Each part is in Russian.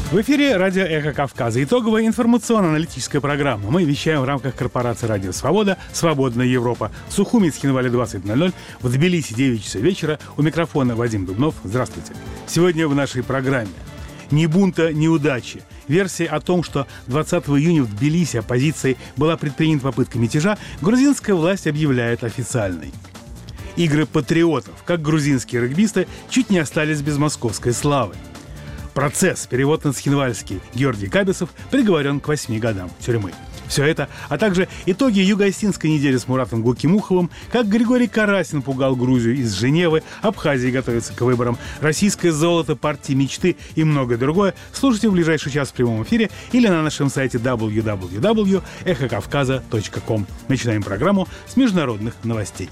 В эфире радио «Эхо Кавказа». Итоговая информационно-аналитическая программа. Мы вещаем в рамках корпорации «Радио Свобода», «Свободная Европа». В Сухуми, Цхинвале 20:00, в Тбилиси 9 часов вечера. У микрофона Вадим Дубнов. Здравствуйте. Сегодня в нашей программе «Ни бунта, ни удачи». Версия о том, что 20 июня в Тбилиси оппозицией была предпринята попытка мятежа, грузинская власть объявляет официальной. Игры патриотов, как грузинские регбисты чуть не остались без московской славы. Процесс, перевод на цхинвальский. Георгий Кабисов приговорен к 8 годам тюрьмы. Все это, а также итоги юго-осетинской недели с Муратом Гукимуховым, как Григорий Карасин пугал Грузию из Женевы, Абхазия готовится к выборам, российское золото партии мечты и многое другое, слушайте в ближайший час в прямом эфире или на нашем сайте www.эхокавказа.ком. Начинаем программу с международных новостей.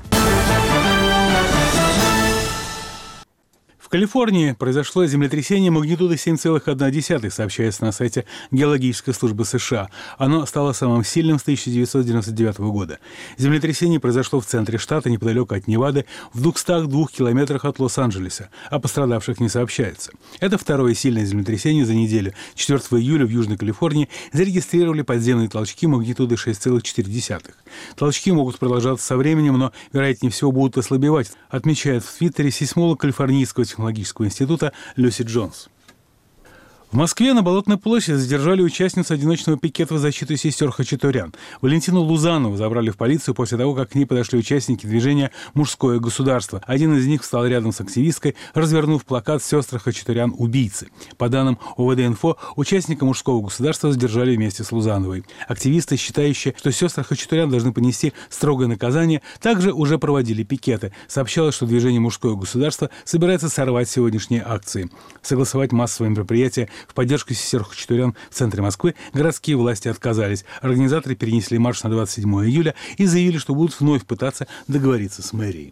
В Калифорнии произошло землетрясение магнитудой 7,1, сообщается на сайте Геологической службы США. Оно стало самым сильным с 1999 года. Землетрясение произошло в центре штата, неподалеку от Невады, в 202 километрах от Лос-Анджелеса. О пострадавших не сообщается. Это второе сильное землетрясение за неделю. 4 июля в Южной Калифорнии зарегистрировали подземные толчки магнитудой 6,4. Толчки могут продолжаться со временем, но, вероятнее всего, будут ослабевать, отмечает в Твиттере сейсмолог Калифорнийского технологического института Люси Джонс. В Москве на Болотной площади задержали участницу одиночного пикета в защиту сестер Хачатурян. Валентину Лузанову забрали в полицию после того, как к ней подошли участники движения «Мужское государство». Один из них встал рядом с активисткой, развернув плакат «Сестры Хачатурян – убийцы». По данным ОВД-инфо, участника «Мужского государства» задержали вместе с Лузановой. Активисты, считающие, что сестры Хачатурян должны понести строгое наказание, также уже проводили пикеты. Сообщалось, что движение «Мужское государство» собирается сорвать сегодняшние акции. Согласовать массовые мероприятия в поддержку сестер Хачатурян в центре Москвы городские власти отказались. Организаторы перенесли марш на 27 июля и заявили, что будут вновь пытаться договориться с мэрией.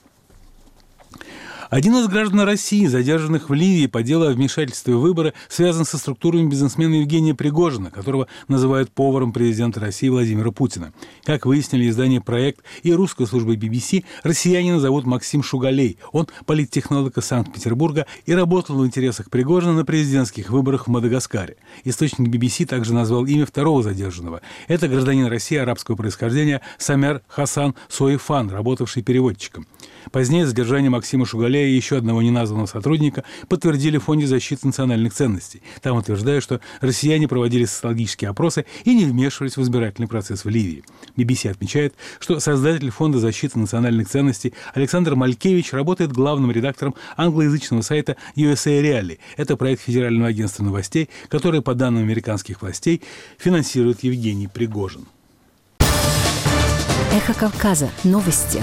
Один из граждан России, задержанных в Ливии по делу о вмешательстве в выборы, связан со структурами бизнесмена Евгения Пригожина, которого называют поваром президента России Владимира Путина. Как выяснили издание «Проект» и русская служба BBC, россиянина зовут Максим Шугалей. Он политтехнолог из Санкт-Петербурга и работал в интересах Пригожина на президентских выборах в Мадагаскаре. Источник BBC также назвал имя второго задержанного. Это гражданин России арабского происхождения Самер Хасан Соифан, работавший переводчиком. Позднее задержание Максима Шугалея и еще одного неназванного сотрудника подтвердили в Фонде защиты национальных ценностей. Там утверждают, что россияне проводили социологические опросы и не вмешивались в избирательный процесс в Ливии. BBC отмечает, что создатель Фонда защиты национальных ценностей Александр Малькевич работает главным редактором англоязычного сайта USA Reali. Это проект Федерального агентства новостей, который, по данным американских властей, финансирует Евгений Пригожин. Эхо Кавказа. Новости.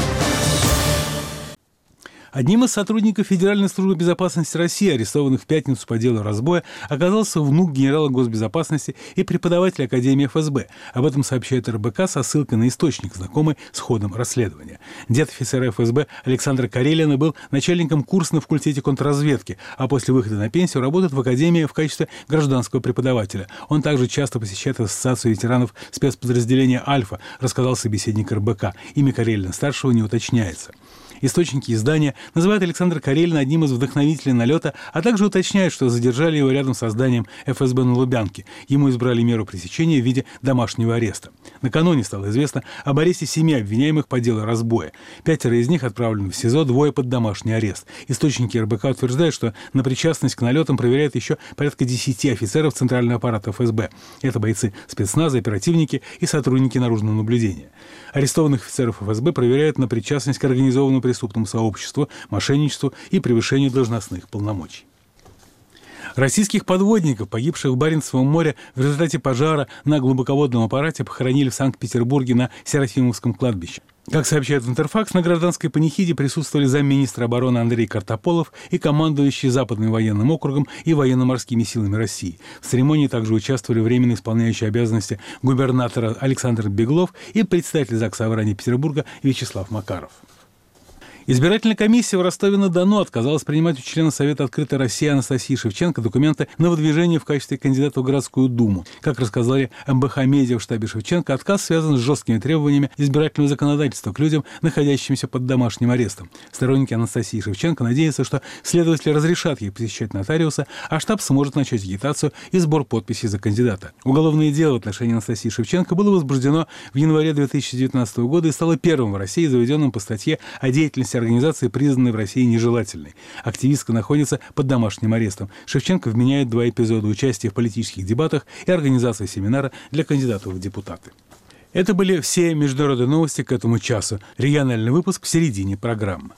Одним из сотрудников Федеральной службы безопасности России, арестованных в пятницу по делу разбоя, оказался внук генерала госбезопасности и преподаватель Академии ФСБ. Об этом сообщает РБК со ссылкой на источник, знакомый с ходом расследования. Дед офицера ФСБ Александра Карелина был начальником курса на факультете контрразведки, а после выхода на пенсию работает в Академии в качестве гражданского преподавателя. Он также часто посещает Ассоциацию ветеранов спецподразделения «Альфа», рассказал собеседник РБК. Имя Карелина-старшего не уточняется. Источники издания называют Александра Карелина одним из вдохновителей налета, а также уточняют, что задержали его рядом со зданием ФСБ на Лубянке. Ему избрали меру пресечения в виде домашнего ареста. Накануне стало известно об аресте 7 обвиняемых по делу разбоя. 5 из них отправлены в СИЗО, 2 под домашний арест. Источники РБК утверждают, что на причастность к налетам проверяют еще порядка 10 офицеров Центрального аппарата ФСБ. Это бойцы спецназа, оперативники и сотрудники наружного наблюдения. Арестованных офицеров ФСБ проверяют на причастность к организованному преступному сообществу, мошенничеству и превышению должностных полномочий. Российских подводников, погибших в Баренцевом море в результате пожара на глубоководном аппарате, похоронили в Санкт-Петербурге на Серафимовском кладбище. Как сообщает Интерфакс, на гражданской панихиде присутствовали замминистра обороны Андрей Картополов и командующий Западным военным округом и военно-морскими силами России. В церемонии также участвовали временно исполняющий обязанности губернатора Александр Беглов и председатель ЗАГС Собрания Петербурга Вячеслав Макаров. Избирательная комиссия в Ростове-на-Дону отказалась принимать у члена Совета «Открытой России» Анастасии Шевченко документы на выдвижение в качестве кандидата в городскую думу. Как рассказали МБХ «Медиа» в штабе Шевченко, отказ связан с жесткими требованиями избирательного законодательства к людям, находящимся под домашним арестом. Сторонники Анастасии Шевченко надеются, что следователи разрешат ей посещать нотариуса, а штаб сможет начать агитацию и сбор подписей за кандидата. Уголовное дело в отношении Анастасии Шевченко было возбуждено в январе 2019 года и стало первым в России, заведенным по статье о деятельности организации, признанной в России нежелательной. Активистка находится под домашним арестом. Шевченко вменяет 2 эпизода участия в политических дебатах и организации семинара для кандидатов в депутаты. Это были все международные новости к этому часу. Региональный выпуск в середине программы.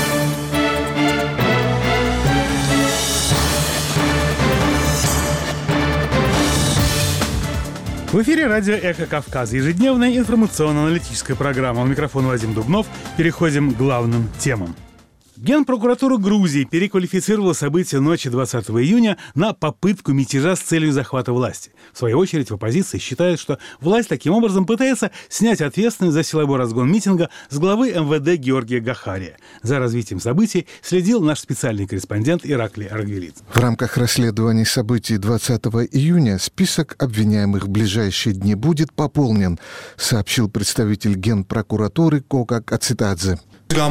В эфире радио «Эхо Кавказа». Ежедневная информационно-аналитическая программа. У микрофона Вадим Дубнов. Переходим к главным темам. Генпрокуратура Грузии переквалифицировала события ночи 20 июня на попытку мятежа с целью захвата власти. В свою очередь, в оппозиции считают, что власть таким образом пытается снять ответственность за силовой разгон митинга с главы МВД Георгия Гахария. За развитием событий следил наш специальный корреспондент Ираклий Аргвелидзе. В рамках расследования событий 20 июня список обвиняемых в ближайшие дни будет пополнен, сообщил представитель Генпрокуратуры Кока Кацитадзе.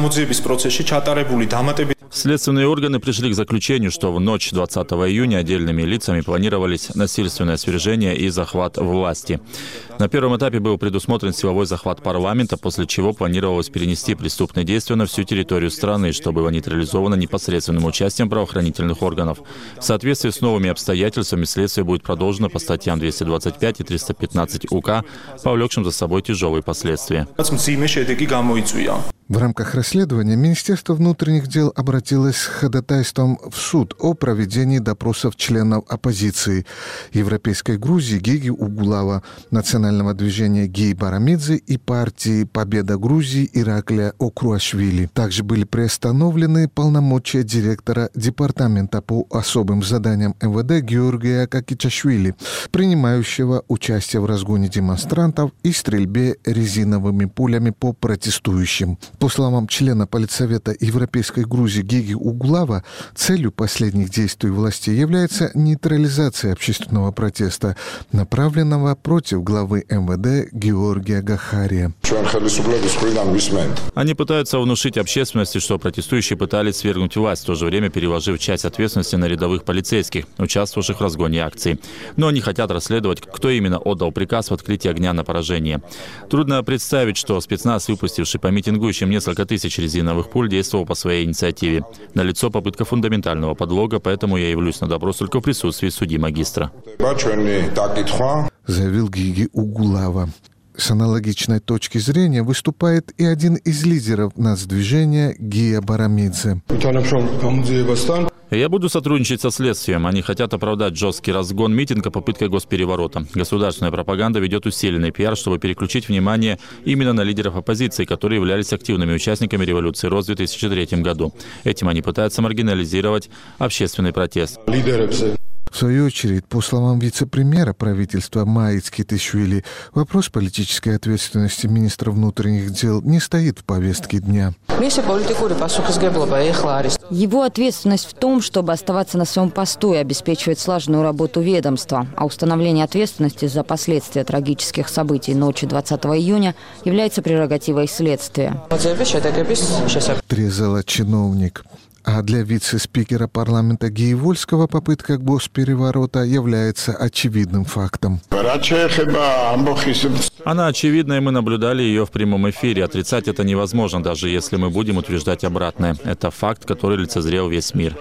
Следственные органы пришли к заключению, что в ночь 20 июня отдельными лицами планировались насильственное свержение и захват власти. На первом этапе был предусмотрен силовой захват парламента, после чего планировалось перенести преступные действия на всю территорию страны, что было нейтрализовано непосредственным участием правоохранительных органов. В соответствии с новыми обстоятельствами следствие будет продолжено по статьям 225 и 315 УК, повлекшим за собой тяжелые последствия. В рамках расследования Министерство внутренних дел обратилось с ходатайством в суд о проведении допросов членов оппозиции Европейской Грузии Геги Угулава, национального движения Гей Барамидзе и партии «Победа Грузии» Ираклия Окруашвили. Также были приостановлены полномочия директора департамента по особым заданиям МВД Георгия Какичашвили, принимающего участие в разгоне демонстрантов и стрельбе резиновыми пулями по протестующим. По словам члена Политсовета Европейской Грузии Геги Угулава, целью последних действий власти является нейтрализация общественного протеста, направленного против главы МВД Георгия Гахария. Они пытаются внушить общественности, что протестующие пытались свергнуть власть, в то же время переложив часть ответственности на рядовых полицейских, участвовавших в разгоне акций. Но они хотят расследовать, кто именно отдал приказ в открытии огня на поражение. Трудно представить, что спецназ, выпустивший по митингующим несколько тысяч резиновых пуль, действовал по своей инициативе. Налицо попытка фундаментального подлога, поэтому я явлюсь на допрос только в присутствии судьи-магистра. Заявил Геги Угулава. С аналогичной точки зрения выступает и один из лидеров нацдвижения Гия Барамидзе. Я буду сотрудничать со следствием. Они хотят оправдать жесткий разгон митинга попыткой госпереворота. Государственная пропаганда ведет усиленный пиар, чтобы переключить внимание именно на лидеров оппозиции, которые являлись активными участниками революции РОС в 2003 году. Этим они пытаются маргинализировать общественный протест. В свою очередь, по словам вице-премьера правительства Маиц Китишвили, вопрос политической ответственности министра внутренних дел не стоит в повестке дня. Его ответственность в том, чтобы оставаться на своем посту и обеспечивать слаженную работу ведомства, а установление ответственности за последствия трагических событий ночи 20 июня является прерогативой следствия. Отрезала чиновник. А для вице-спикера парламента Гии Вольского попытка госпереворота является очевидным фактом. Она очевидна, и мы наблюдали ее в прямом эфире. Отрицать это невозможно, даже если мы будем утверждать обратное. Это факт, который лицезрел весь мир.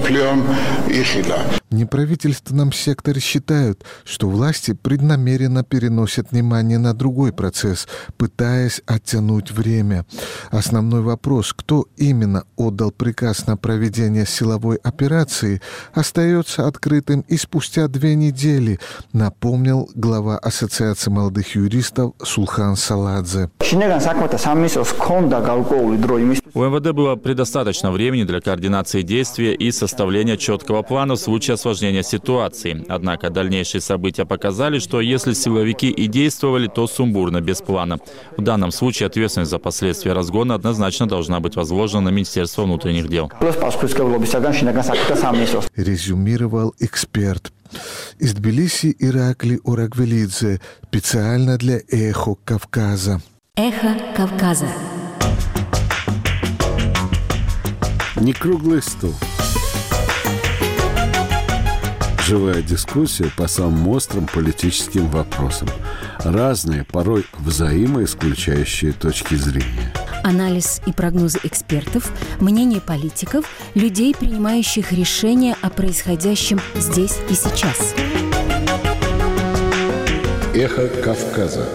В неправительственном секторе считают, что власти преднамеренно переносят внимание на другой процесс, пытаясь оттянуть время. Основной вопрос, кто именно отдал приказ на проведение силовой операции, остается открытым и спустя 2 недели, напомнил глава Ассоциации молодых юристов Сулхан Саладзе. У МВД было предостаточно времени для координации действия и составления четкого плана в случае осложнения ситуации. Однако дальнейшие события показали, что если силовики и действовали, то сумбурно, без плана. В данном случае ответственность за последствия разгона однозначно должна быть возложена на Министерство внутренних дел. Резюмировал эксперт. Из Тбилиси Иракли Орагвелидзе специально для «Эхо Кавказа». «Эхо Кавказа». Не круглый стол. Живая дискуссия по самым острым политическим вопросам. Разные, порой взаимоисключающие точки зрения. Анализ и прогнозы экспертов, мнение политиков, людей, принимающих решения о происходящем здесь и сейчас. «Эхо Кавказа».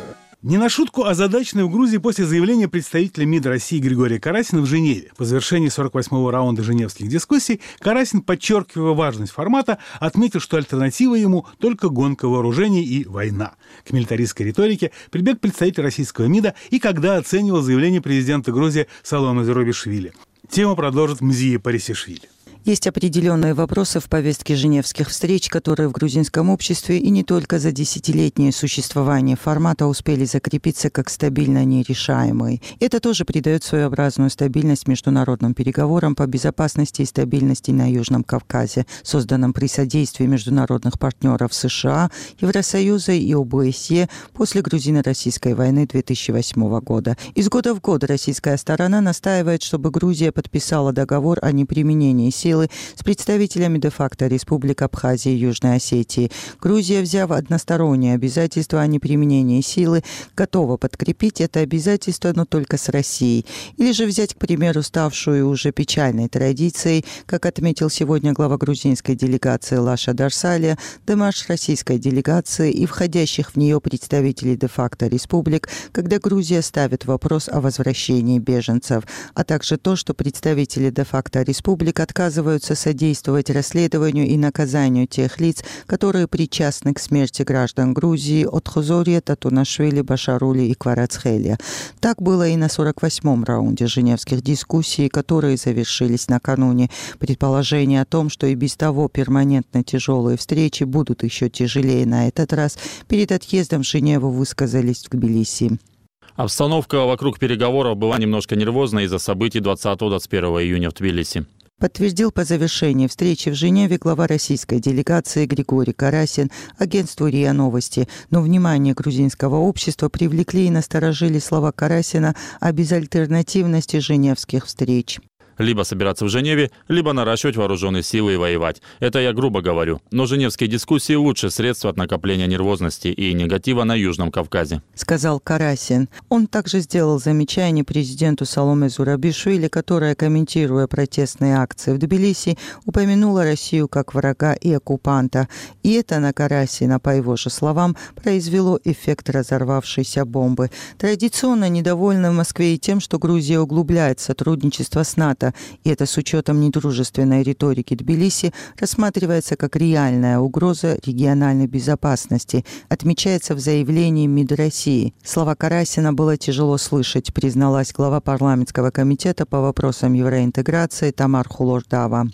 Не на шутку озадачены в Грузии после заявления представителя МИД России Григория Карасина в Женеве. По завершении 48-го раунда женевских дискуссий Карасин, подчеркивая важность формата, отметил, что альтернатива ему только гонка вооружений и война. К милитаристской риторике прибег представитель российского МИДа и когда оценивал заявление президента Грузии Саломе Зурабишвили. Тему продолжит Мзия Парисишвили. Есть определенные вопросы в повестке женевских встреч, которые в грузинском обществе и не только за десятилетнее существование формата успели закрепиться как стабильно нерешаемые. Это тоже придает своеобразную стабильность международным переговорам по безопасности и стабильности на Южном Кавказе, созданным при содействии международных партнеров США, Евросоюза и ОБСЕ после грузино-российской войны 2008 года. Из года в год российская сторона настаивает, чтобы Грузия подписала договор о неприменении силы с представителями де-факто республик Абхазии и Южной Осетии. Грузия, взяв одностороннее обязательство о неприменении силы, готова подкрепить это обязательство, но только с Россией. Или же взять, к примеру, ставшую уже печальной традицией, как отметил сегодня глава грузинской делегации Лаша Дарсалия, демарш российской делегации и входящих в нее представителей де-факто республик, когда Грузия ставит вопрос о возвращении беженцев, а также то, что представители де-факто республик отказываются содействовать расследованию и наказанию тех лиц, которые причастны к смерти граждан Грузии от Хозория, Татунашвили, Башарули и Кварацхелия. Так было и на 48-м раунде женевских дискуссий, которые завершились накануне. Предположение о том, что и без того перманентно тяжелые встречи будут еще тяжелее на этот раз, перед отъездом в Женеву высказались в Тбилиси. Обстановка вокруг переговоров была немножко нервозной из-за событий 20-21 июня в Тбилиси. Подтвердил по завершении встречи в Женеве глава российской делегации Григорий Карасин агентству РИА Новости. Но внимание грузинского общества привлекли и насторожили слова Карасина о безальтернативности женевских встреч. Либо собираться в Женеве, либо наращивать вооруженные силы и воевать. Это я грубо говорю. Но женевские дискуссии – лучшее средство от накопления нервозности и негатива на Южном Кавказе. Сказал Карасин. Он также сделал замечание президенту Саломе Зурабишвили, которая, комментируя протестные акции в Тбилиси, упомянула Россию как врага и оккупанта. И это на Карасина, по его же словам, произвело эффект разорвавшейся бомбы. Традиционно недовольны в Москве и тем, что Грузия углубляет сотрудничество с НАТО. И это с учетом недружественной риторики Тбилиси рассматривается как реальная угроза региональной безопасности, отмечается в заявлении МИД России. Слова Карасина было тяжело слышать, призналась глава парламентского комитета по вопросам евроинтеграции Тамар Хулордава.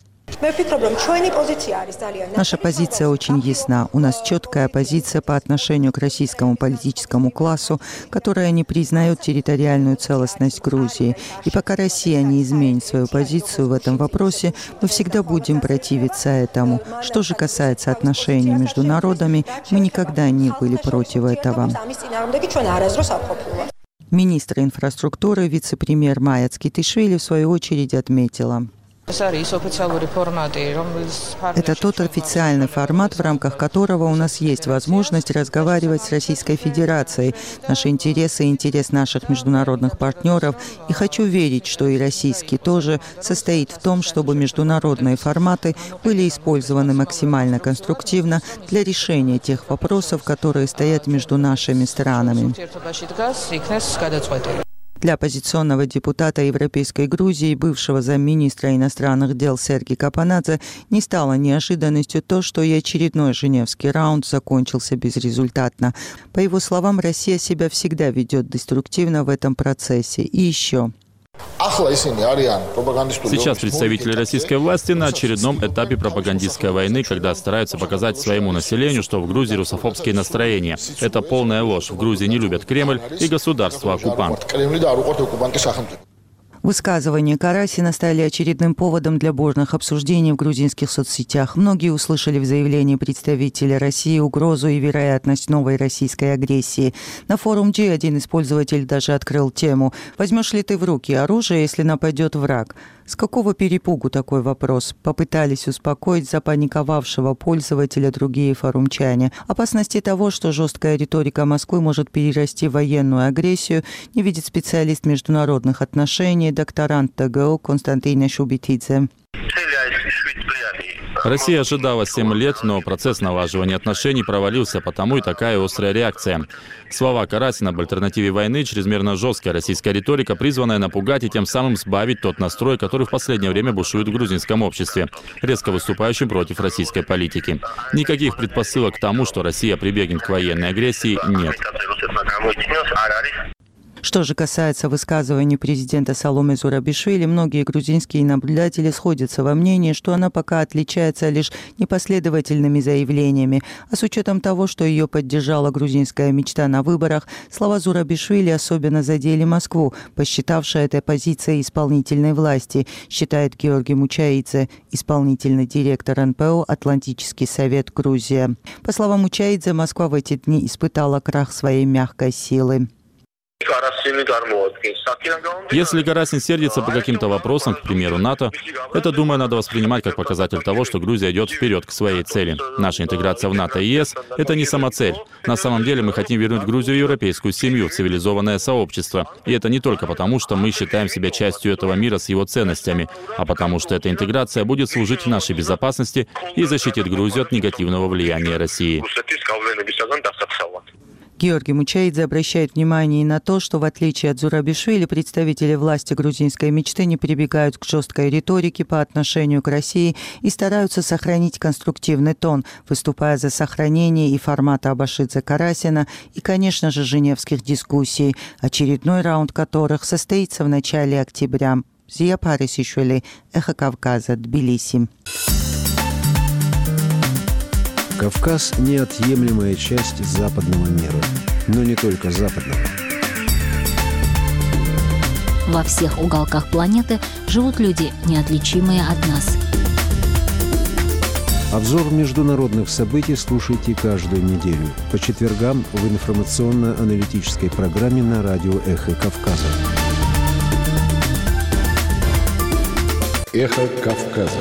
Наша позиция очень ясна. У нас четкая позиция по отношению к российскому политическому классу, которая не признает территориальную целостность Грузии. И пока Россия не изменит свою позицию в этом вопросе, мы всегда будем противиться этому. Что же касается отношений между народами, мы никогда не были против этого. Министр инфраструктуры, вице-премьер Майя Цкитишвили в свою очередь отметила. Это тот официальный формат, в рамках которого у нас есть возможность разговаривать с Российской Федерацией, наши интересы и интерес наших международных партнеров. И хочу верить, что и российский тоже состоит в том, чтобы международные форматы были использованы максимально конструктивно для решения тех вопросов, которые стоят между нашими странами. Для оппозиционного депутата Европейской Грузии, бывшего замминистра иностранных дел Сергей Капанадзе, не стало неожиданностью то, что и очередной женевский раунд закончился безрезультатно. По его словам, Россия себя всегда ведет деструктивно в этом процессе. И еще. Сейчас представители российской власти на очередном этапе пропагандистской войны, когда стараются показать своему населению, что в Грузии русофобские настроения. Это полная ложь. В Грузии не любят Кремль и государство-оккупант. Высказывания Карасина стали очередным поводом для бурных обсуждений в грузинских соцсетях. Многие услышали в заявлении представителя России угрозу и вероятность новой российской агрессии. На форум G один из пользователей даже открыл тему: «Возьмешь ли ты в руки оружие, если нападет враг?» С какого перепугу такой вопрос? Попытались успокоить запаниковавшего пользователя другие форумчане. Опасности того, что жесткая риторика Москвы может перерасти в военную агрессию, не видит специалист международных отношений, докторант ТГУ Константин Шубитидзе. Россия ожидала 7 лет, но процесс налаживания отношений провалился, потому и такая острая реакция. Слова Карасина об альтернативе войны, чрезмерно жесткая российская риторика, призванная напугать и тем самым сбавить тот настрой, который в последнее время бушует в грузинском обществе, резко выступающим против российской политики. Никаких предпосылок к тому, что Россия прибегнет к военной агрессии, нет. Что же касается высказываний президента Саломе Зурабишвили, многие грузинские наблюдатели сходятся во мнении, что она пока отличается лишь непоследовательными заявлениями. А с учетом того, что ее поддержала грузинская мечта на выборах, слова Зурабишвили особенно задели Москву, посчитавшая этой позицией исполнительной власти, считает Георгий Мучаидзе, исполнительный директор НПО «Атлантический совет Грузия». По словам Мучаидзе, Москва в эти дни испытала крах своей мягкой силы. Если Карасин сердится по каким-то вопросам, к примеру, НАТО, это, думаю, надо воспринимать как показатель того, что Грузия идет вперед к своей цели. Наша интеграция в НАТО и ЕС – это не самоцель. На самом деле мы хотим вернуть Грузию в европейскую семью, в цивилизованное сообщество. И это не только потому, что мы считаем себя частью этого мира с его ценностями, а потому что эта интеграция будет служить нашей безопасности и защитит Грузию от негативного влияния России. Георгий Мучаидзе обращает внимание и на то, что в отличие от Зурабишвили, представители власти грузинской мечты не прибегают к жесткой риторике по отношению к России и стараются сохранить конструктивный тон, выступая за сохранение и формата Абашидзе-Карасина и, конечно же, женевских дискуссий, очередной раунд которых состоится в начале октября. Зия Парисишвили, Эхо Кавказа, Тбилиси. Кавказ – неотъемлемая часть западного мира, но не только западного. Во всех уголках планеты живут люди, неотличимые от нас. Обзор международных событий слушайте каждую неделю по четвергам в информационно-аналитической программе на радио «Эхо Кавказа». Эхо Кавказа.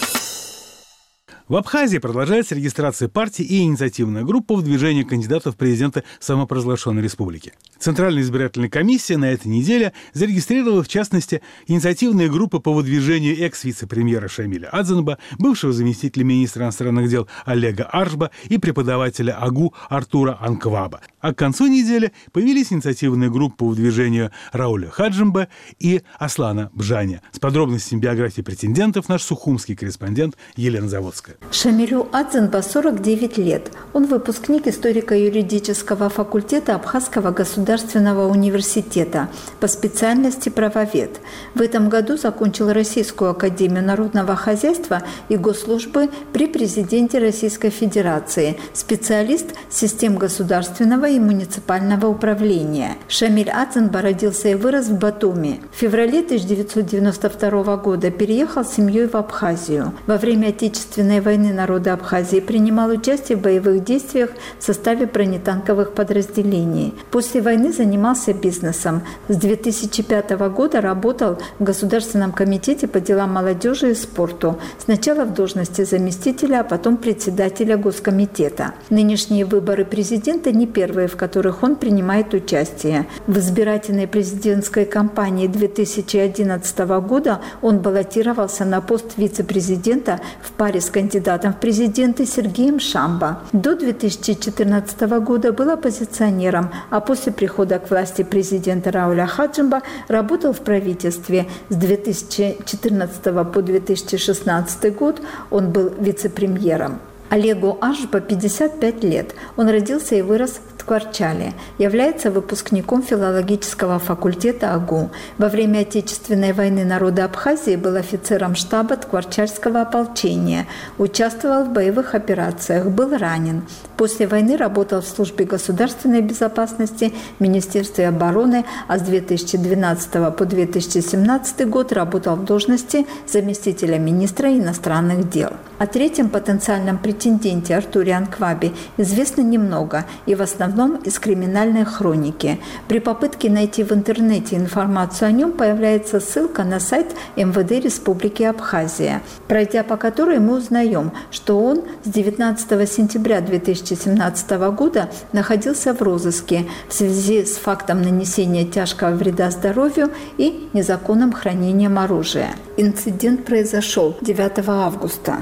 В Абхазии продолжается регистрация партий и инициативная группа в движении кандидатов в президенты самопровозглашенной республики. Центральная избирательная комиссия на этой неделе зарегистрировала, в частности, инициативные группы по выдвижению экс-вице-премьера Шамиля Адзанба, бывшего заместителя министра иностранных дел Олега Аршба и преподавателя АГУ Артура Анкваба. А к концу недели появились инициативные группы по выдвижению Рауля Хаджимба и Аслана Бжаня. С подробностями биографии претендентов наш сухумский корреспондент Елена Заводская. Шамилю Адзанба 49 лет. Он выпускник историко-юридического факультета Абхазского государственного университета по специальности правовед. В этом году закончил Российскую академию народного хозяйства и госслужбы при президенте Российской Федерации, специалист систем государственного и муниципального управления. Шамиль Адзанба родился и вырос в Батуми. В феврале 1992 года переехал с семьей в Абхазию. Во время Отечественной войны народа Абхазии принимал участие в боевых действиях в составе бронетанковых подразделений. После войны занимался бизнесом. С 2005 года работал в Государственном комитете по делам молодежи и спорту. Сначала в должности заместителя, а потом председателя Госкомитета. Нынешние выборы президента не первые, в которых он принимает участие. В избирательной президентской кампании 2011 года он баллотировался на пост вице-президента в паре с кандидатом в президенты Сергеем Шамбо. До 2014 года был оппозиционером, а после прихода к власти президента Рауля Хаджимба работал в правительстве. С 2014 по 2016 год он был вице-премьером. Олегу Аршба 55 лет. Он родился и вырос в Скворчали. Является выпускником филологического факультета АГУ. Во время Отечественной войны народа Абхазии был офицером штаба Скворчальского ополчения. Участвовал в боевых операциях, был ранен. После войны работал в службе государственной безопасности, Министерстве обороны, а с 2012 по 2017 год работал в должности заместителя министра иностранных дел. О третьем потенциальном претенденте Артуре Анквабе известно немного и в основном из криминальной хроники. При попытке найти в интернете информацию о нем появляется ссылка на сайт МВД Республики Абхазия, пройдя по которой мы узнаем, что он с 19 сентября 2017 года находился в розыске в связи с фактом нанесения тяжкого вреда здоровью и незаконным хранением оружия. Инцидент произошел 9 августа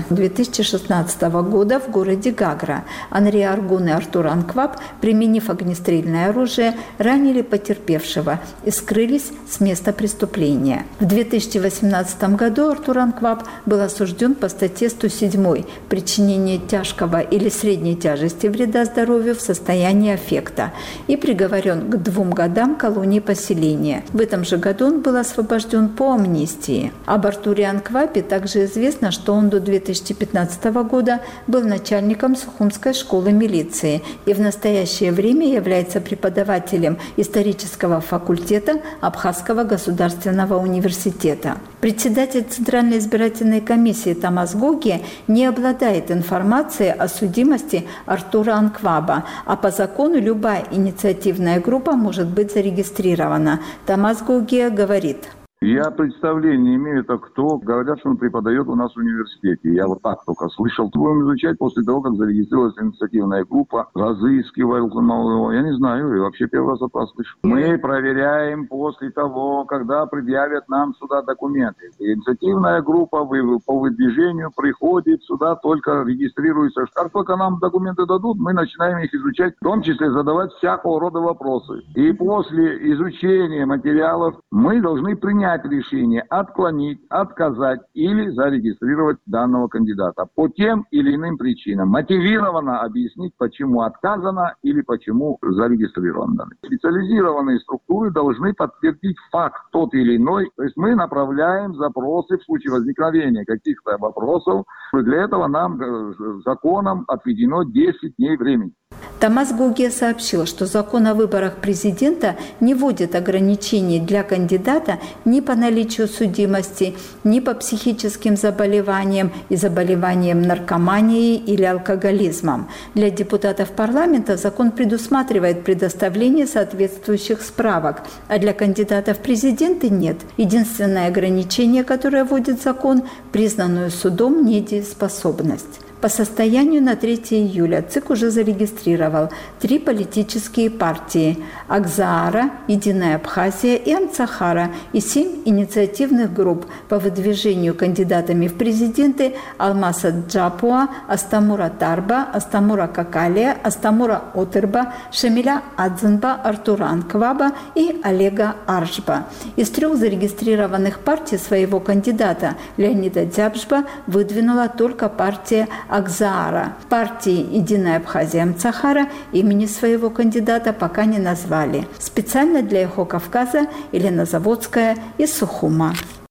2016 года в городе Гагра. Анри Аргун и Артур Анкваб, применив огнестрельное оружие, ранили потерпевшего и скрылись с места преступления. В 2018 году Артур Анкваб был осужден по статье 107 «Причинение тяжкого или средней тяжести вреда здоровью в состоянии аффекта» и приговорен к 2 годам колонии поселения. В этом же году он был освобожден по амнистии. Об Артуре Анквабе также известно, что он до 2015 года был начальником Сухумской школы милиции и в настоящее время является преподавателем исторического факультета Абхазского государственного университета. Председатель Центральной избирательной комиссии Тамас Гоге не обладает информацией о судимости Артура Анкваба, а по закону любая инициативная группа может быть зарегистрирована. Тамас Гоге говорит: Я представления не имею, это кто. Говорят, что он преподает у нас в университете. Я вот так только слышал. Будем изучать после того, как зарегистрировалась инициативная группа, разыскивал. Я не знаю, и вообще первый раз от вас слышу. Мы проверяем после того, когда предъявят нам сюда документы. Инициативная группа по выдвижению приходит сюда, только регистрируется. Как только нам документы дадут, мы начинаем их изучать, в том числе задавать всякого рода вопросы. И после изучения материалов мы должны принять решение отклонить, отказать или зарегистрировать данного кандидата по тем или иным причинам. Мотивированно объяснить, почему отказано или почему зарегистрировано. Специализированные структуры должны подтвердить факт тот или иной. То есть мы направляем запросы в случае возникновения каких-то вопросов. Для этого нам законом отведено 10 дней времени. Тамас Гоге сообщил, что закон о выборах президента не вводит ограничений для кандидата ни по наличию судимости, ни по психическим заболеваниям и заболеваниям наркоманией или алкоголизмом. Для депутатов парламента закон предусматривает предоставление соответствующих справок, а для кандидатов в президенты нет. Единственное ограничение, которое вводит закон – признанную судом недееспособность. По состоянию на 3 июля ЦИК уже зарегистрировал 3 политические партии – Акзаара, Единая Абхазия и Амцахара и 7 инициативных групп по выдвижению кандидатами в президенты Алмаса Джапуа, Астамура Тарба, Астамура Какалия, Астамура Отерба, Шамиля Адзенба, Артура Анкваба и Олега Аршба. Из 3 зарегистрированных партий своего кандидата Леонида Дзябжба выдвинула только партия Акзаара. Партии «Единая Абхазия» Амцахара имени своего кандидата пока не назвали. Специально для «Эхо Кавказа» Елена Заводская из Сухума.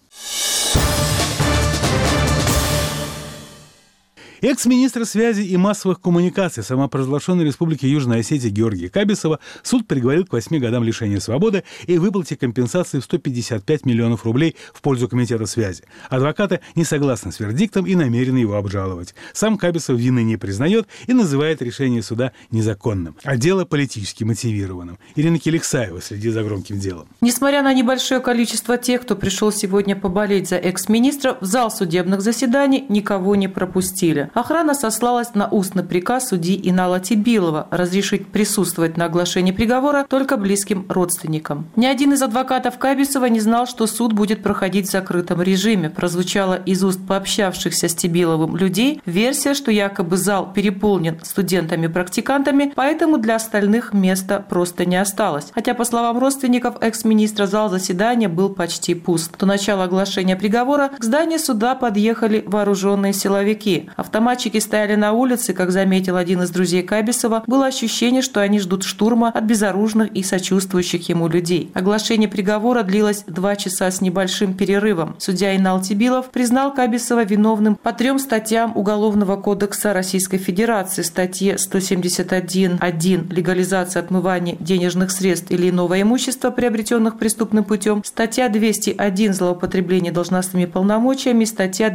Экс-министр связи и массовых коммуникаций самопровозглашенной Республики Южная Осетия Георгия Кабисова суд приговорил к 8 годам лишения свободы и выплате компенсации в 155 миллионов рублей в пользу Комитета связи. Адвокаты не согласны с вердиктом и намерены его обжаловать. Сам Кабисов вины не признает и называет решение суда незаконным, а дело политически мотивированным. Ирина Келексаева следит за громким делом. Несмотря на небольшое количество тех, кто пришел сегодня поболеть за экс-министра, в зал судебных заседаний никого не пропустили. Охрана сослалась на устный приказ судьи Инала Тибилова разрешить присутствовать на оглашении приговора только близким родственникам. Ни один из адвокатов Кабисова не знал, что суд будет проходить в закрытом режиме. Прозвучала из уст пообщавшихся с Тибиловым людей версия, что якобы зал переполнен студентами-практикантами, поэтому для остальных места просто не осталось. Хотя, по словам родственников экс-министра, зал заседания был почти пуст. До начала оглашения приговора к зданию суда подъехали вооруженные силовики. Автомат Автоматчики стояли на улице, как заметил один из друзей Кабисова, было ощущение, что они ждут штурма от безоружных и сочувствующих ему людей. Оглашение приговора длилось 2 часа с небольшим перерывом. Судья Инал Тибилов признал Кабисова виновным по 3 статьям Уголовного кодекса Российской Федерации: статье 171.1 «Легализация отмывания денежных средств или иного имущества, приобретенных преступным путем», статья 201 «Злоупотребление должностными полномочиями», статья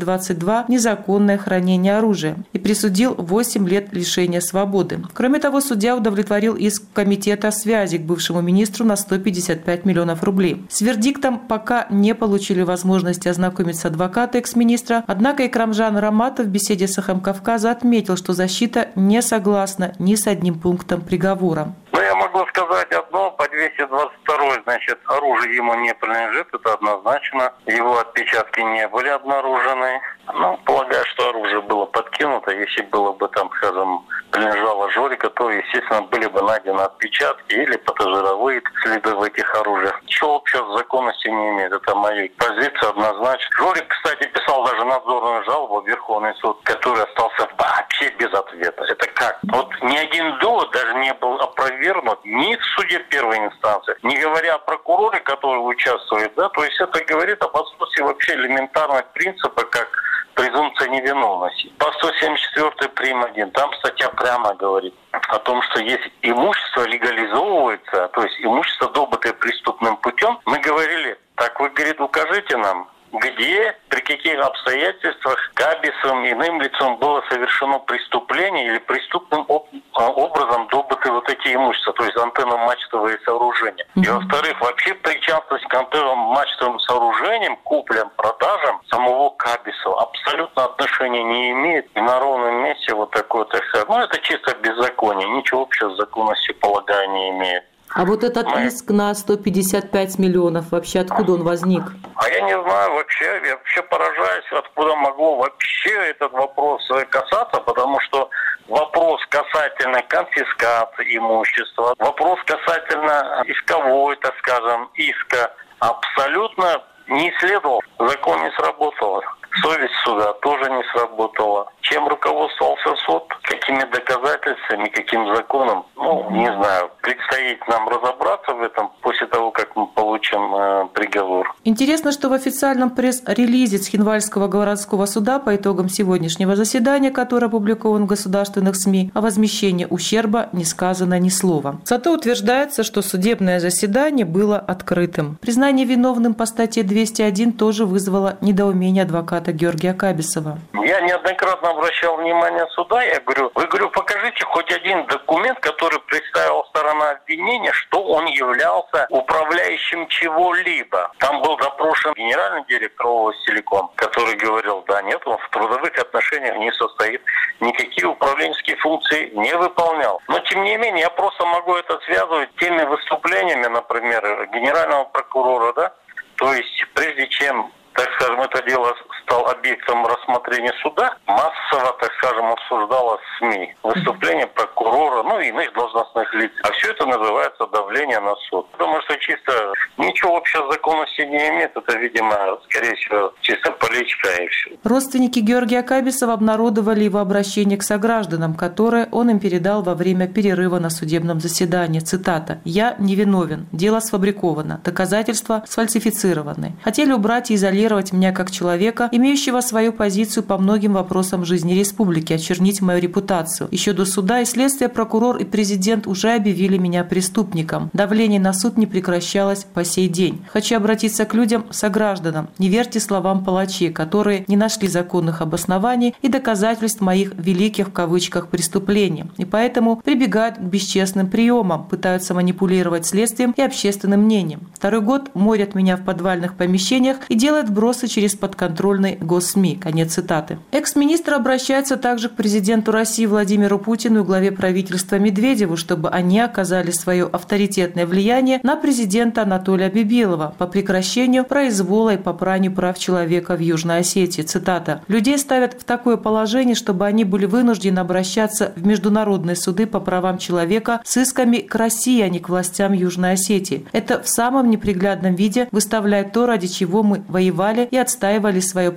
222 «Незаконное хранение оружия», и присудил 8 лет лишения свободы. Кроме того, судья удовлетворил иск Комитета связи к бывшему министру на 155 миллионов рублей. С вердиктом пока не получили возможности ознакомиться адвокаты экс-министра, однако Икрамжан Раматов в беседе с «Эхом Кавказа» отметил, что защита не согласна ни с одним пунктом приговора. Я могу сказать одно: по 222, значит, оружие ему не принадлежит, это однозначно. Его отпечатки не были обнаружены. Полагаю, что оружие было подкинуто. Если было бы там, скажем, принадлежало Жорика, то, естественно, были бы найдены отпечатки или пассажировые следы в этих оружиях. Ничего общего с законностью не имеет. Это моя позиция однозначно. Жорик, кстати, писал даже надзорную жалобу в Верховный суд, который остался вообще без ответа. Это как? Вот ни один довод даже не был опровергнут ни в суде первой инстанции, не говоря о прокуроре, который участвует, да, то есть это говорит об отсутствии вообще элементарных принципов, как презумпция невиновности. По 174 прим. 1, там статья прямо говорит о том, что если имущество легализовывается, то есть имущество, добытое преступным путем, мы говорили, так вы, говорит, укажите нам, где, при каких обстоятельствах Кабисовым иным лицом было совершено преступление или преступным образом добыты вот эти имущества, то есть антенно-мачтовые сооружения. И, во-вторых, вообще причастность к антенно-мачтовым сооружениям, куплям, продажам самого Кабисова абсолютно отношения не имеет. И на ровном месте вот такое, так сказать, это чисто беззаконие, ничего общего с законностью, полагаю, не имеет. А вот этот иск на 155 миллионов, вообще откуда он возник? А я не знаю, я вообще поражаюсь, откуда могло вообще этот вопрос касаться, потому что вопрос касательно конфискации имущества, вопрос касательно исковой, так скажем, иска абсолютно не исследовал. Закон не сработал. Совесть суда тоже не сработала. Чем руководствовался суд? Какими доказательствами, каким законом? Не знаю. Предстоит нам разобраться в этом после того, как мы получим приговор. Интересно, что в официальном пресс-релизе Цхинвальского городского суда по итогам сегодняшнего заседания, который опубликован в государственных СМИ, о возмещении ущерба не сказано ни слова. Зато утверждается, что судебное заседание было открытым. Признание виновным по статье 201 тоже вызвало недоумение адвоката Георгия Кабисова. Я неоднократно обращал внимание суда, вы говорю, покажите хоть один документ, который представил сторона обвинения, что он являлся управляющим чего-либо. Там был допрошен генеральный директор Областелеком, который говорил, да нет, он в трудовых отношениях не состоит, никакие управленческие функции не выполнял. Но тем не менее, я просто могу это связывать с теми выступлениями, например, генерального прокурора, да, то есть прежде чем, так скажем, это дело стало объектом рассмотрения суда, массово, так скажем, обсуждалось в СМИ выступление прокурора, и иных должностных лиц. А все это называется давление на суд. Думаю, что чисто ничего общего с законностью не имеет. Это, видимо, скорее всего, чисто политика и все. Родственники Георгия Кабисова обнародовали его обращение к согражданам, которое он им передал во время перерыва на судебном заседании. Цитата: «Я невиновен. Дело сфабриковано. Доказательства сфальсифицированы. Хотели убрать и изолировать меня как человека, имеющего свою позицию по многим вопросам жизни республики, очернить мою репутацию. Еще до суда и следствия прокурор и президент уже объявили меня преступником. Давление на суд не прекращалось по сей день. Хочу обратиться к людям, согражданам. Не верьте словам палачей, которые не нашли законных обоснований и доказательств моих великих в кавычках преступлений. И поэтому прибегают к бесчестным приемам, пытаются манипулировать следствием и общественным мнением. Второй год морят меня в подвальных помещениях и делают вбросы через подконтрольный госсми». Конец цитаты. Экс-министр обращается также к президенту России Владимиру Путину и главе правительства Медведеву, чтобы они оказали свое авторитетное влияние на президента Анатолия Бибилова по прекращению произвола и попранию прав человека в Южной Осетии. Цитата: «Людей ставят в такое положение, чтобы они были вынуждены обращаться в международные суды по правам человека с исками к России, а не к властям Южной Осетии. Это в самом неприглядном виде выставляет то, ради чего мы воевали и отстаивали свое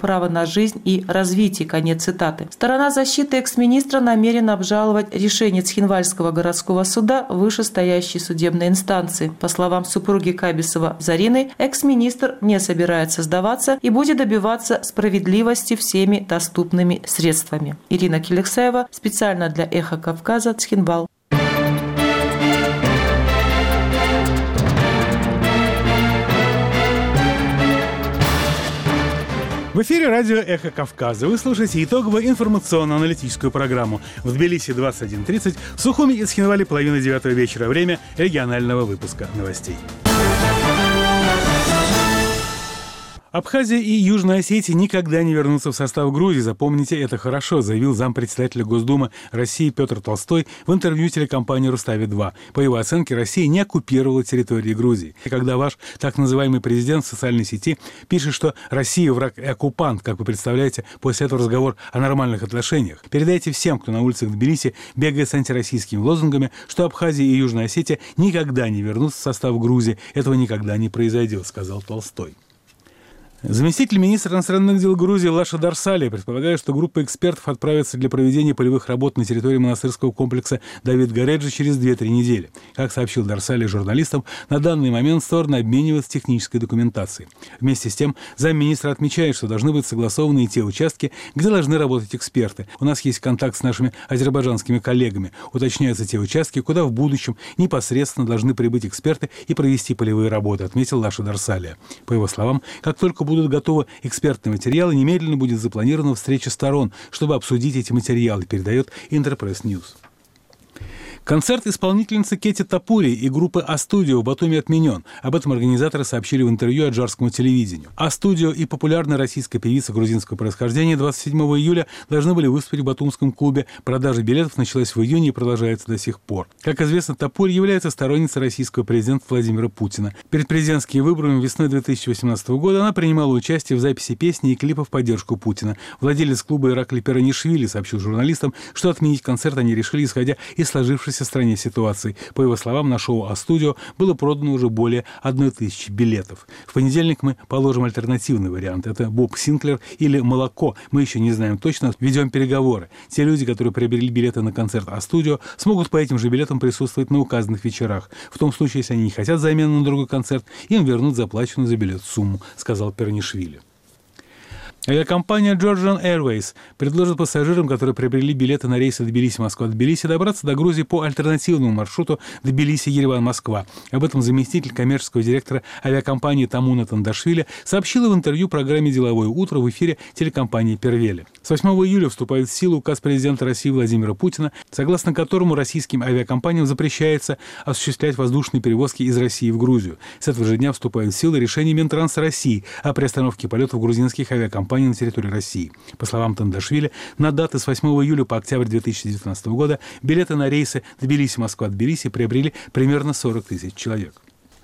право на жизнь и развитие». Конец цитаты. Сторона защиты экс-министра намерена обжаловать решение Цхинвальского городского суда в вышестоящей судебной инстанции. По словам супруги Кабисова Зарины, экс-министр не собирается сдаваться и будет добиваться справедливости всеми доступными средствами. Ирина Келексаева, специально для «Эхо Кавказа», Цхинвал. В эфире радио «Эхо Кавказа». Вы слушаете итоговую информационно-аналитическую программу. В Тбилиси 21:30, в Сухуми и Цхинвале 8:30 вечера. Время регионального выпуска новостей. Абхазия и Южная Осетия никогда не вернутся в состав Грузии. Запомните это хорошо, заявил зампредседателя Госдумы России Петр Толстой в интервью телекомпании «Рустави-2». По его оценке, Россия не оккупировала территории Грузии. И когда ваш так называемый президент в социальной сети пишет, что Россия враг и оккупант, как вы представляете, после этого разговор о нормальных отношениях, передайте всем, кто на улицах Тбилиси бегает с антироссийскими лозунгами, что Абхазия и Южная Осетия никогда не вернутся в состав Грузии. Этого никогда не произойдет, сказал Толстой. Заместитель министра иностранных дел Грузии Лаша Дарсалия предполагает, что группа экспертов отправится для проведения полевых работ на территории монастырского комплекса Давид Гареджи через 2-3 недели. Как сообщил Дарсалия журналистам, на данный момент стороны обмениваются технической документацией. Вместе с тем, замминистра отмечает, что должны быть согласованы и те участки, где должны работать эксперты. У нас есть контакт с нашими азербайджанскими коллегами. Уточняются те участки, куда в будущем непосредственно должны прибыть эксперты и провести полевые работы, отметил Лаша Дарсалия. По его словам, как только будут готовы экспертные материалы, немедленно будет запланирована встреча сторон, чтобы обсудить эти материалы, передает Интерпресс Ньюс. Концерт исполнительницы Кети Тапури и группы А-студио в Батуми отменен. Об этом организаторы сообщили в интервью аджарскому телевидению. А-студио и популярная российская певица грузинского происхождения 27 июля должны были выступить в Батумском клубе. Продажа билетов началась в июне и продолжается до сих пор. Как известно, Тапури является сторонницей российского президента Владимира Путина. Перед президентскими выборами весной 2018 года она принимала участие в записи песни и клипа в поддержку Путина. Владелец клуба Ираклий Перонишвили сообщил журналистам, что отменить концерт они решили, исходя из сложившейся в стране ситуации. По его словам, на шоу А-студио было продано уже более 1000 билетов. В понедельник мы положим альтернативный вариант. Это Боб Синклер или «Молоко». Мы еще не знаем точно, ведем переговоры. Те люди, которые приобрели билеты на концерт А-студио, смогут по этим же билетам присутствовать на указанных вечерах. В том случае, если они не хотят замену на другой концерт, им вернут заплаченную за билет сумму, сказал Перонишвили. Авиакомпания Georgian Airways предложит пассажирам, которые приобрели билеты на рейсы Тбилиси-Москва-Тбилиси, добраться до Грузии по альтернативному маршруту Тбилиси-Ереван-Москва. Об этом заместитель коммерческого директора авиакомпании Тамуна Тандашвили сообщила в интервью программе «Деловое утро» в эфире телекомпании «Первели». С 8 июля вступает в силу указ президента России Владимира Путина, согласно которому российским авиакомпаниям запрещается осуществлять воздушные перевозки из России в Грузию. С этого же дня вступает в силу решение Минтранса России о приостановке полетов грузинских авиакомпаний на территории России. По словам Тандашвили, на даты с 8 июля по октябрь 2019 года билеты на рейсы Тбилиси-Москва-Тбилиси приобрели примерно 40 000 человек.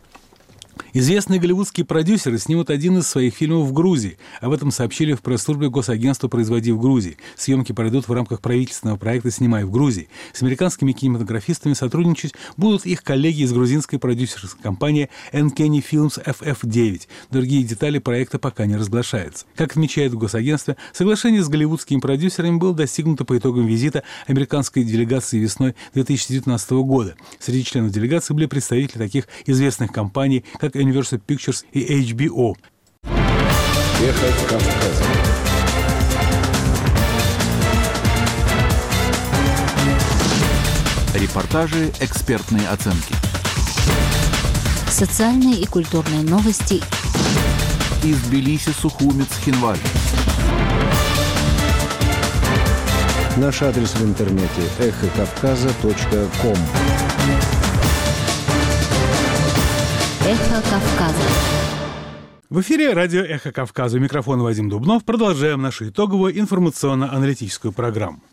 Известные голливудские продюсеры снимут один из своих фильмов в Грузии. Об этом сообщили в пресс-службе госагентства «Производи в Грузии». Съемки пройдут в рамках правительственного проекта «Снимай в Грузии». С американскими кинематографистами сотрудничать будут их коллеги из грузинской продюсерской компании Enkeni Films FF9. Другие детали проекта пока не разглашаются. Как отмечает госагентство, соглашение с голливудскими продюсерами было достигнуто по итогам визита американской делегации весной 2019 года. Среди членов делегации были представители таких известных компаний, как Universal Pictures и HBO. Эхо Кавказа. Репортажи, экспертные оценки. Социальные и культурные новости. Из Тбилиси, Сухуми, Цхинваль. Наш адрес в интернете эхокавказа.ком. Эхо Кавказа. В эфире радио «Эхо Кавказа». У микрофона Вадим Дубнов. Продолжаем нашу итоговую информационно-аналитическую программу.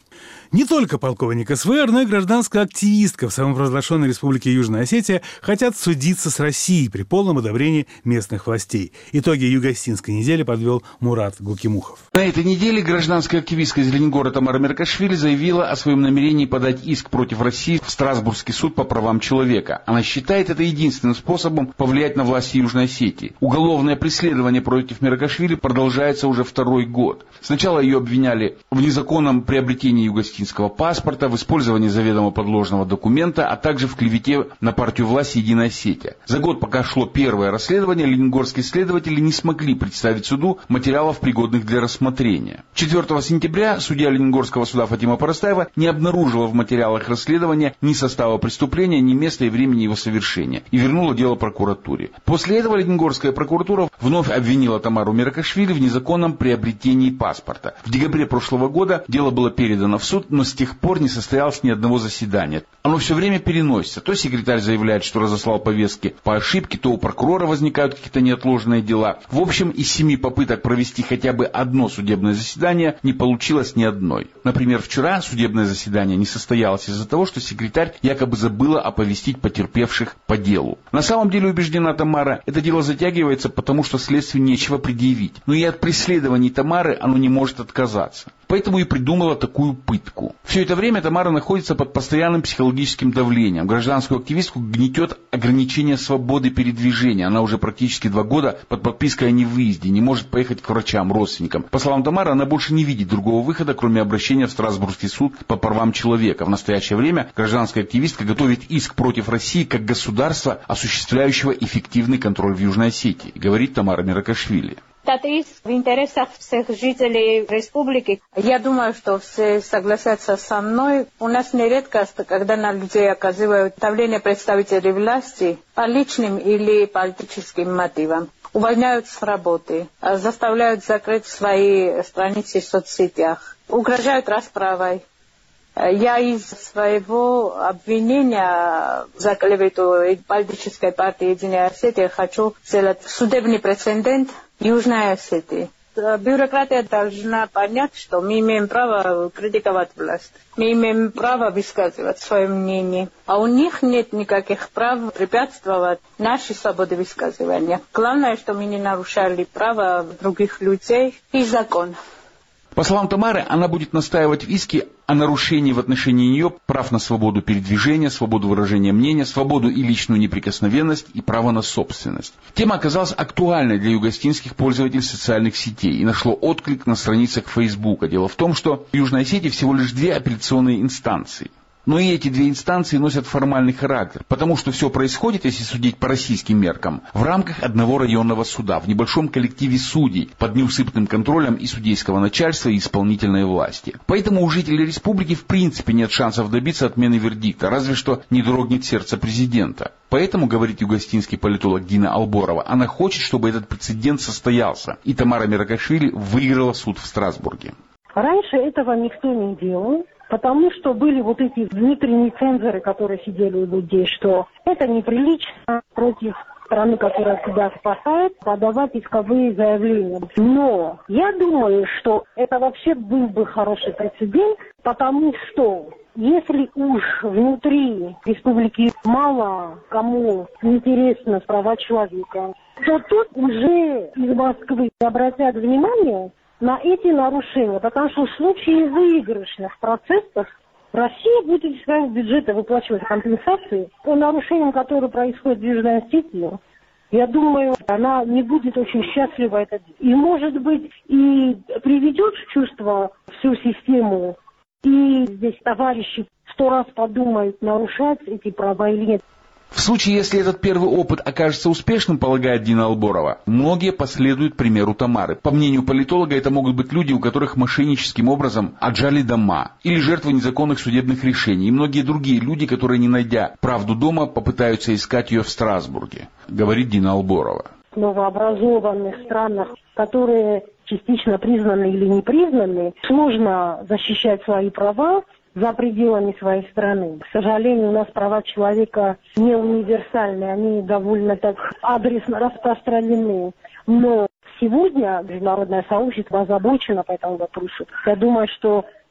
Не только полковник СВР, но и гражданская активистка в самопровозглашенной республике Южная Осетия хотят судиться с Россией при полном одобрении местных властей. Итоги юго-осетинской недели подвел Мурат Гукимухов. На этой неделе гражданская активистка из Ленингора Тамара Меркашвили заявила о своем намерении подать иск против России в Страсбургский суд по правам человека. Она считает это единственным способом повлиять на власти Южной Осетии. Уголовное преследование против Меркашвили продолжается уже второй год. Сначала ее обвиняли в незаконном приобретении юго-осетинского паспорта, в использовании заведомо подложного документа, а также в клевете на партию власти «Единая Осетия». За год, пока шло первое расследование, ленингорские следователи не смогли представить суду материалов, пригодных для рассмотрения. 4 сентября судья Ленингорского суда Фатима Парастаева не обнаружила в материалах расследования ни состава преступления, ни места и времени его совершения и вернула дело прокуратуре. После этого Ленингорская прокуратура вновь обвинила Тамару Меркашвили в незаконном приобретении паспорта. В декабре прошлого года дело было передано в суд, но с тех пор не состоялось ни одного заседания. Оно все время переносится. То секретарь заявляет, что разослал повестки по ошибке, то у прокурора возникают какие-то неотложные дела. В общем, из 7 попыток провести хотя бы одно судебное заседание не получилось ни одной. Например, вчера судебное заседание не состоялось из-за того, что секретарь якобы забыла оповестить потерпевших по делу. На самом деле, убеждена Тамара, это дело затягивается, потому что следствию нечего предъявить. Но и от преследований Тамары оно не может отказаться. Поэтому и придумала такую пытку. Все это время Тамара находится под постоянным психологическим давлением. Гражданскую активистку гнетет ограничение свободы передвижения. Она уже практически 2 года под подпиской о невыезде, не может поехать к врачам, родственникам. По словам Тамары, она больше не видит другого выхода, кроме обращения в Страсбургский суд по правам человека. В настоящее время гражданская активистка готовит иск против России как государства, осуществляющего эффективный контроль в Южной Осетии, говорит Тамара Меркашвили. Это иск в интересах всех жителей республики. Я думаю, что все согласятся со мной. У нас не редкость, когда на людей оказывают давление представителей власти по личным или политическим мотивам. Увольняют с работы, заставляют закрыть свои страницы в соцсетях, угрожают расправой. Я из своего обвинения за клевету политической партии «Единая Осетия» хочу сделать судебный прецедент Южной Осетии. Бюрократия должна понять, что мы имеем право критиковать власть. Мы имеем право высказывать свое мнение. А у них нет никаких прав препятствовать нашей свободе высказывания. Главное, что мы не нарушали права других людей и закон. По словам Тамары, она будет настаивать в иске о нарушении в отношении нее прав на свободу передвижения, свободу выражения мнения, свободу и личную неприкосновенность и право на собственность. Тема оказалась актуальной для юго-осетинских пользователей социальных сетей и нашло отклик на страницах Фейсбука. Дело в том, что в Южной Осетии всего лишь 2 апелляционные инстанции. Но и эти 2 инстанции носят формальный характер, потому что все происходит, если судить по российским меркам, в рамках одного районного суда, в небольшом коллективе судей, под неусыпным контролем и судейского начальства, и исполнительной власти. Поэтому у жителей республики в принципе нет шансов добиться отмены вердикта, разве что не дрогнет сердце президента. Поэтому, говорит юго-осетинский политолог Дина Алборова, она хочет, чтобы этот прецедент состоялся, и Тамара Меркашвили выиграла суд в Страсбурге. Раньше этого никто не делал. Потому что были вот эти внутренние цензоры, которые сидели у людей, что это неприлично против страны, которая себя спасает, подавать исковые заявления. Но я думаю, что это вообще был бы хороший прецедент, потому что если уж внутри республики мало кому интересно права человека, то тут уже из Москвы обратят внимание на эти нарушения, потому что в случае выигрышных процессов Россия будет из своего бюджета выплачивать компенсации по нарушениям, которые происходят в Южной Осетии. Я думаю, она не будет очень счастлива это делать. И, может быть, и приведет в чувство всю систему. И здесь товарищи 100 раз подумают, нарушать эти права или нет. В случае, если этот первый опыт окажется успешным, полагает Дина Алборова, многие последуют примеру Тамары. По мнению политолога, это могут быть люди, у которых мошенническим образом отжали дома, или жертвы незаконных судебных решений, и многие другие люди, которые, не найдя правду дома, попытаются искать ее в Страсбурге, говорит Дина Алборова. В новообразованных странах, которые частично признаны или не признаны, сложно защищать свои права за пределами своей страны. К сожалению, у нас права человека не универсальны, они довольно так адресно распространены. Но сегодня международное сообщество озабочено по этому вопросу. Я думаю, что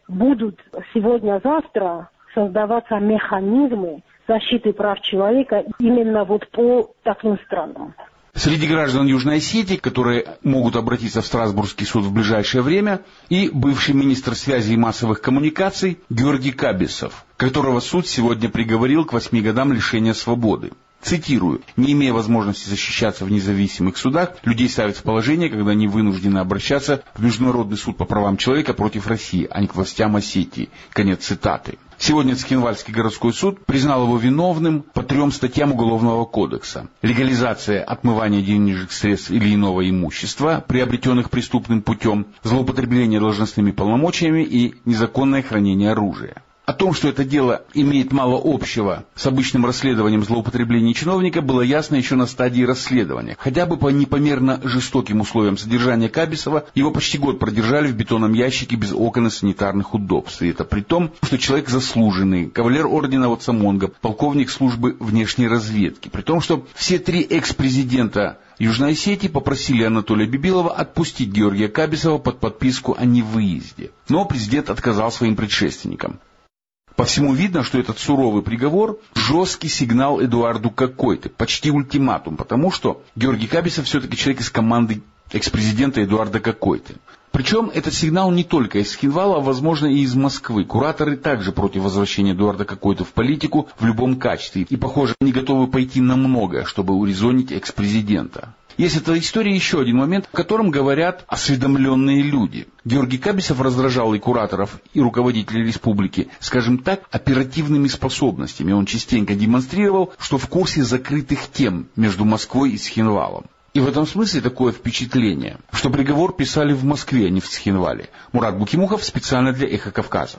будут сегодня-завтра создаваться механизмы защиты прав человека именно вот по таким странам. Среди граждан Южной Осетии, которые могут обратиться в Страсбургский суд в ближайшее время, и бывший министр связи и массовых коммуникаций Георгий Кабисов, которого суд сегодня приговорил к 8 годам лишения свободы. Цитирую: «Не имея возможности защищаться в независимых судах, людей ставят в положение, когда они вынуждены обращаться в Международный суд по правам человека против России, а не к властям Осетии». Конец цитаты. Сегодня Цхинвальский городской суд признал его виновным по 3 статьям Уголовного кодекса. Легализация отмывания денежных средств или иного имущества, приобретенных преступным путем, злоупотребление должностными полномочиями и незаконное хранение оружия. О том, что это дело имеет мало общего с обычным расследованием злоупотребления чиновника, было ясно еще на стадии расследования. Хотя бы по непомерно жестоким условиям содержания Кабисова его почти год продержали в бетонном ящике без окон и санитарных удобств. И это при том, что человек заслуженный, кавалер ордена Вацамонга, полковник службы внешней разведки. При том, что все 3 экс-президента Южной Осетии попросили Анатолия Бибилова отпустить Георгия Кабисова под подписку о невыезде. Но президент отказал своим предшественникам. По всему видно, что этот суровый приговор – жесткий сигнал Эдуарду Какойте, почти ультиматум, потому что Георгий Кабисов все-таки человек из команды экс-президента Эдуарда Какойте. Причем этот сигнал не только из Цхинвала, а, возможно, и из Москвы. Кураторы также против возвращения Эдуарда Какойте в политику в любом качестве. И, похоже, они готовы пойти на многое, чтобы урезонить экс-президента. Есть в этой истории еще один момент, о котором говорят осведомленные люди. Георгий Кабисов раздражал и кураторов, и руководителей республики, скажем так, оперативными способностями. Он частенько демонстрировал, что в курсе закрытых тем между Москвой и Цхинвалом. И в этом смысле такое впечатление, что приговор писали в Москве, а не в Цхинвале. Мурат Букимухов специально для «Эхо Кавказа».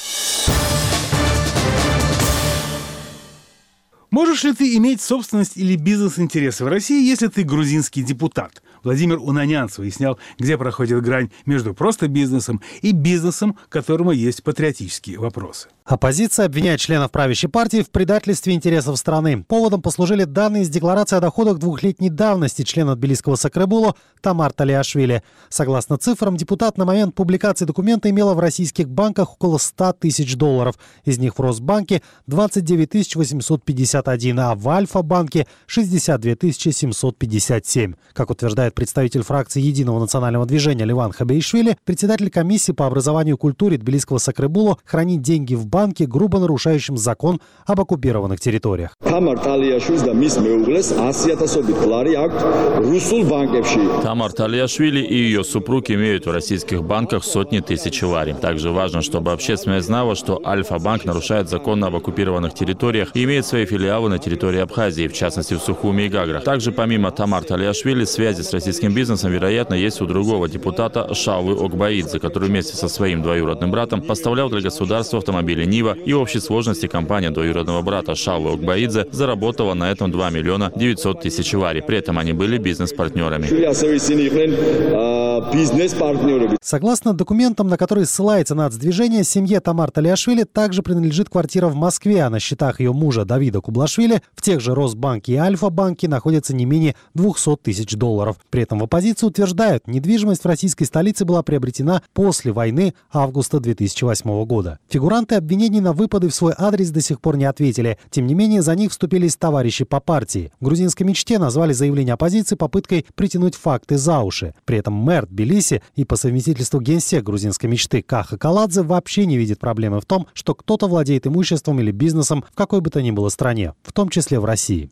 Можешь ли ты иметь собственность или бизнес-интересы в России, если ты грузинский депутат? Владимир Унанянц выяснял, где проходит грань между просто бизнесом и бизнесом, к которому есть патриотические вопросы. Оппозиция обвиняет членов правящей партии в предательстве интересов страны. Поводом послужили данные из декларации о доходах 2-летней давности члена Тбилисского Сакребуло Тамар Талиашвили. Согласно цифрам, депутат на момент публикации документа имела в российских банках около $100 тысяч. Из них в Росбанке 29 851, а в Альфа-банке 62 757. Как утверждает представитель фракции Единого национального движения Леван Хабеишвили, председатель комиссии по образованию и культуре Тбилисского Сакребуло хранит деньги в банке, грубо нарушающим закон об оккупированных территориях. Тамар Талиашвили и ее супруг имеют в российских банках сотни тысяч лари. Также важно, чтобы общественность знала, что Альфа-банк нарушает закон об оккупированных территориях и имеет свои филиалы на территории Абхазии, в частности в Сухуми и Гаграх. Также помимо Тамар Талиашвили, связи с российским бизнесом, вероятно, есть у другого депутата Шавлы Окбаидзе, который вместе со своим двоюродным братом поставлял для государства автомобили Нива, и в общей сложности компания двоюродного брата Шавлы Окбаидзе заработала на этом 2 900 000 лари. При этом они были бизнес-партнерами. Согласно документам, на которые ссылается нацдвижение, семье Тамар Талиашвили также принадлежит квартира в Москве, а на счетах ее мужа Давида Кублашвили в тех же Росбанке и Альфа-банке находится не менее $200 тысяч. При этом в оппозиции утверждают, недвижимость в российской столице была приобретена после войны августа 2008 года. Фигуранты обвинений на выпады в свой адрес до сих пор не ответили. Тем не менее, за них вступились товарищи по партии. В грузинской «Мечте» назвали заявление оппозиции попыткой притянуть факты за уши. При этом мэр Тбилиси и по совместительству генсек грузинской «Мечты» Каха Каладзе вообще не видит проблемы в том, что кто-то владеет имуществом или бизнесом в какой бы то ни было стране, в том числе в России.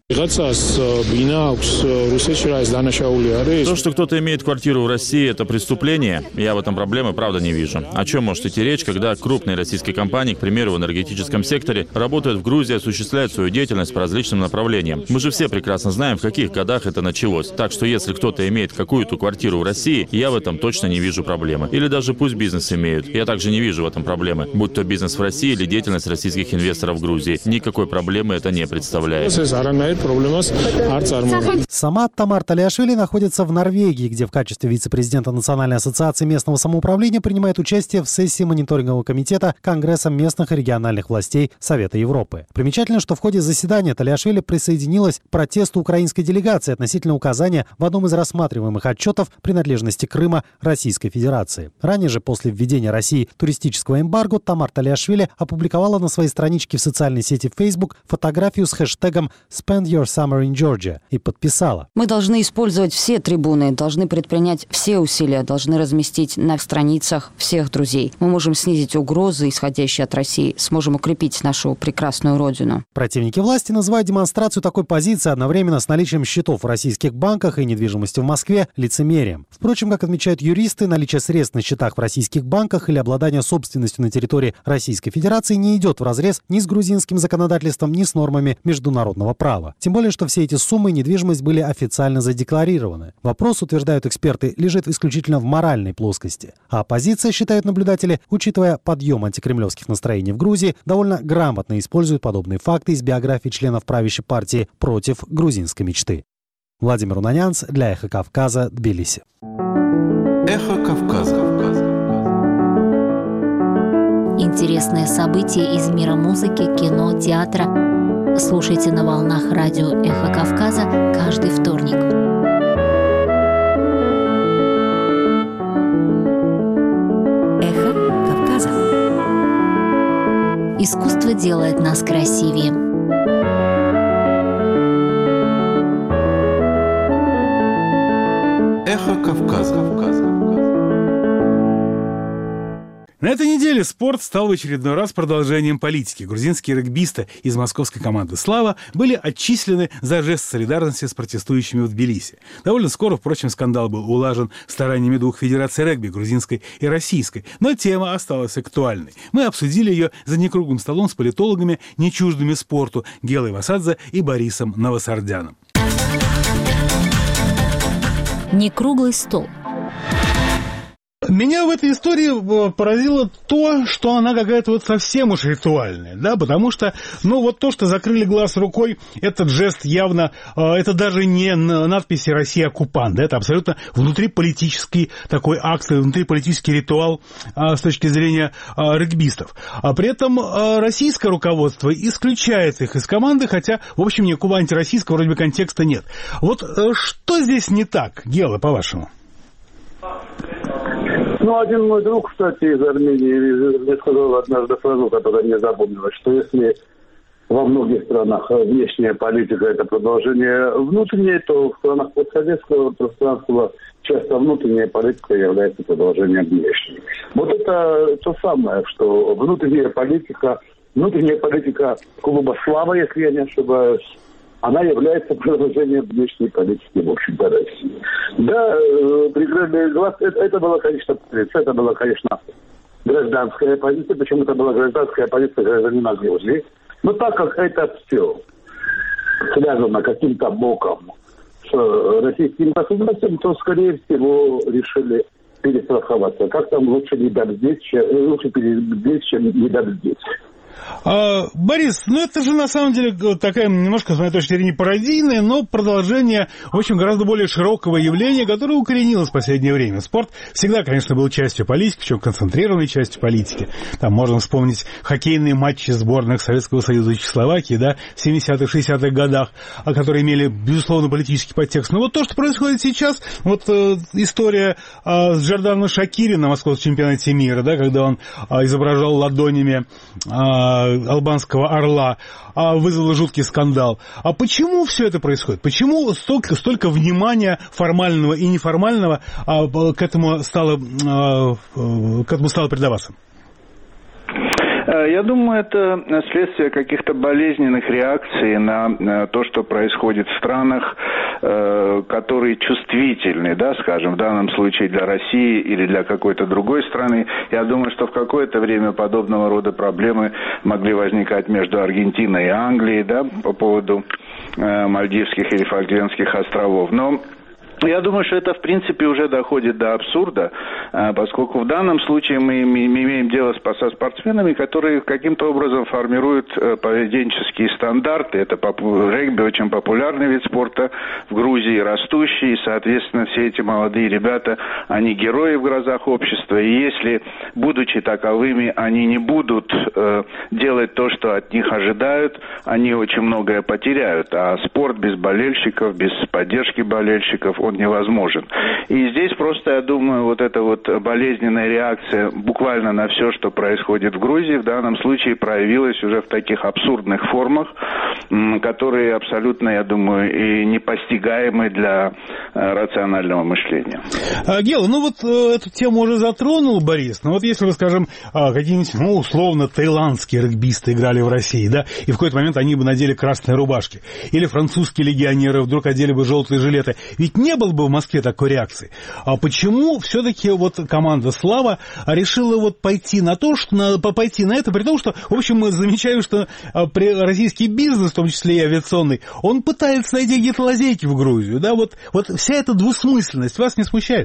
То, что кто-то имеет квартиру в России, это преступление. Я в этом проблемы, правда, не вижу. О чем может идти речь, когда крупные российские компании, к примеру, в энергетическом секторе, работают в Грузии, осуществляют свою деятельность по различным направлениям? Мы же все прекрасно знаем, в каких годах это началось. Так что если кто-то имеет какую-то квартиру в России, я в этом точно не вижу проблемы. Или даже пусть бизнес имеют. Я также не вижу в этом проблемы. Будь то бизнес в России или деятельность российских инвесторов в Грузии. Никакой проблемы это не представляет. Сама Тамар Талиашвили находится в Норвегии, где в качестве вице-президента Национальной ассоциации местного самоуправления принимает участие в сессии мониторингового комитета Конгресса местных местных и региональных властей Совета Европы. Примечательно, что в ходе заседания Талиашвили присоединилась к протесту украинской делегации относительно указания в одном из рассматриваемых отчетов принадлежности Крыма Российской Федерации. Ранее же, после введения России туристического эмбарго, Тамар Талиашвили опубликовала на своей страничке в социальной сети Facebook фотографию с хэштегом «Spend your summer in Georgia» и подписала: «Мы должны использовать все трибуны, должны предпринять все усилия, должны разместить на страницах всех друзей. Мы можем снизить угрозы, исходящие от России, сможем укрепить нашу прекрасную родину». Противники власти называют демонстрацию такой позиции одновременно с наличием счетов в российских банках и недвижимости в Москве лицемерием. Впрочем, как отмечают юристы, наличие средств на счетах в российских банках или обладание собственностью на территории Российской Федерации не идет вразрез ни с грузинским законодательством, ни с нормами международного права. Тем более, что все эти суммы и недвижимость были официально задекларированы. Вопрос, утверждают эксперты, лежит исключительно в моральной плоскости. А оппозиция, считают наблюдатели, учитывая подъем антикремлевских настроений в Грузии, довольно грамотно использует подобные факты из биографий членов правящей партии против грузинской мечты. Владимир Унанянц для «Эхо Кавказа», Тбилиси. Эхо Кавказа. Интересные события из мира музыки, кино, театра. Слушайте на волнах радио «Эхо Кавказа» каждый вторник. Эхо Кавказа. Искусство делает нас красивее. Эхо Кавказа. На этой неделе спорт стал в очередной раз продолжением политики. Грузинские регбисты из московской команды «Слава» были отчислены за жест солидарности с протестующими в Тбилиси. Довольно скоро, впрочем, скандал был улажен стараниями двух федераций регби, грузинской и российской. Но тема осталась актуальной. Мы обсудили ее за некруглым столом с политологами, не чуждыми спорту, Гелой Васадзе и Борисом Новосардяном. Некруглый стол. Меня в этой истории поразило то, что она какая-то вот совсем уж ритуальная, да, потому что, вот то, что закрыли глаз рукой, этот жест явно, это даже не надписи «Россия оккупант», да, это абсолютно внутриполитический такой акт, внутриполитический ритуал с точки зрения регбистов. А при этом российское руководство исключает их из команды, хотя, в общем, никакого антироссийского вроде бы контекста нет. Вот что здесь не так, Гела, по-вашему? Один мой друг, кстати, из Армении, мне сказал однажды фразу, которая мне запомнилась, что если во многих странах внешняя политика – это продолжение внутренней, то в странах постсоветского пространства часто внутренняя политика является продолжением внешней. Вот это то самое, что внутренняя политика клуба «Слава», если я не ошибаюсь, она является продолжением внешней политики, в общем-то, России. Да, прикрытый глаз, это была, конечно, гражданская позиция, причем это была гражданская позиция гражданина Грузии. Но так как это все связано каким-то боком с российским государством, то, скорее всего, решили перестраховаться. Как там лучше перебдеть, чем недобдеть. Борис, это же на самом деле такая немножко, с моей точки зрения, пародийное, но продолжение, в общем, гораздо более широкого явления, которое укоренилось в последнее время. Спорт всегда, конечно, был частью политики, причем концентрированной частью политики. Там можно вспомнить хоккейные матчи сборных Советского Союза и Чехословакии, да, в 70-х, 60-х годах, которые имели, безусловно, политический подтекст. Но вот то, что происходит сейчас, история с Джорданом Шакири на московском чемпионате мира, да, когда он изображал ладонями албанского орла, вызвало жуткий скандал. А почему все это происходит? Почему столько внимания формального и неформального к этому стало придаваться? Я думаю, это следствие каких-то болезненных реакций на то, что происходит в странах, которые чувствительны, да, скажем, в данном случае для России или для какой-то другой страны. Я думаю, что в какое-то время подобного рода проблемы могли возникать между Аргентиной и Англией, да, по поводу Мальдивских или Фолклендских островов. Но Я думаю, что это, в принципе, уже доходит до абсурда, поскольку в данном случае мы имеем дело со спортсменами, которые каким-то образом формируют поведенческие стандарты. Это регби очень популярный вид спорта в Грузии, растущий, и, соответственно, все эти молодые ребята, они герои в глазах общества, и если, будучи таковыми, они не будут делать то, что от них ожидают, они очень многое потеряют. А спорт без болельщиков, без поддержки болельщиков, он невозможен. И здесь просто, я думаю, вот эта вот болезненная реакция буквально на все, что происходит в Грузии, в данном случае проявилась уже в таких абсурдных формах, которые абсолютно, я думаю, и непостигаемы для рационального мышления. Гела, ну вот эту тему уже затронул Борис, но вот если вы, скажем, какие-нибудь, ну, условно, таиландские регбисты играли в России, да, и в какой-то момент они бы надели красные рубашки, или французские легионеры вдруг одели бы желтые жилеты, ведь не было бы в Москве такой реакции. А почему все-таки вот команда «Слава» решила вот пойти на то, что пойти на это, при том, что, в общем, мы замечаем, что российский бизнес, в том числе и авиационный, он пытается найти какие-то лазейки в Грузию, да, вот вся эта двусмысленность вас не смущает?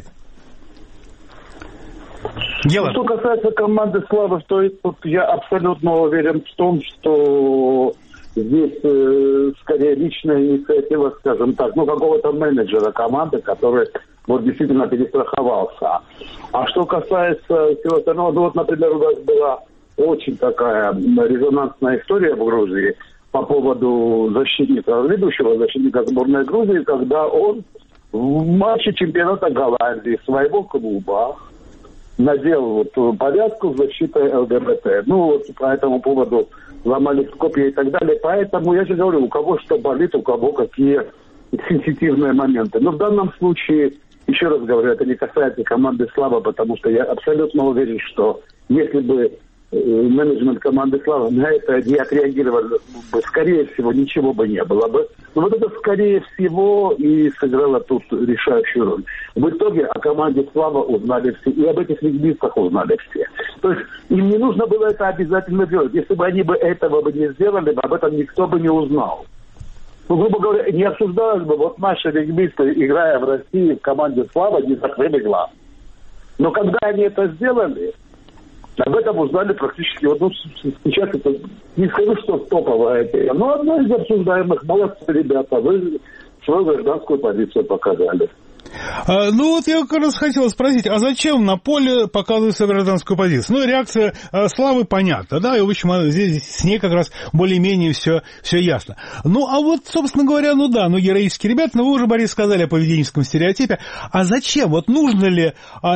Дело. Что касается команды «Славы», то тут я абсолютно уверен в том, что здесь скорее личная инициатива, скажем так, какого-то менеджера команды, который вот действительно перестраховался. А что касается всего остального, вот, например, у нас была очень такая резонансная история в Грузии по поводу ведущего защитника сборной Грузии, когда он в матче чемпионата Голландии своего клуба надел повязку с защитой ЛГБТ. По этому поводу ломали копья и так далее. Поэтому я же говорю, у кого что болит, у кого какие сенситивные моменты. Но в данном случае, еще раз говорю, это не касается команды «Слава», потому что я абсолютно уверен, что если бы менеджмент команды «Слава» на это не отреагировал бы, скорее всего, ничего бы не было бы. Но вот это, скорее всего, и сыграло тут решающую роль. В итоге о команде «Слава» узнали все, и об этих регбистах узнали все. То есть им не нужно было это обязательно делать. Если бы они бы этого бы не сделали, об этом никто бы не узнал. Грубо говоря, не обсуждалось бы, вот наши регбисты, играя в России в команде «Слава», не закрыли глаз. Но когда они это сделали, об этом узнали практически, сейчас это, не скажу, что топовая тема, но одна из обсуждаемых. Молодцы, ребята, вы свою гражданскую позицию показали. Я как раз хотел спросить, а зачем на поле показывать свою гражданскую позицию? Реакция Славы понятна, да, и, в общем, здесь с ней как раз более-менее все ясно. Собственно говоря, героические ребята, вы уже, Борис, сказали о поведенческом стереотипе. А зачем? Нужно ли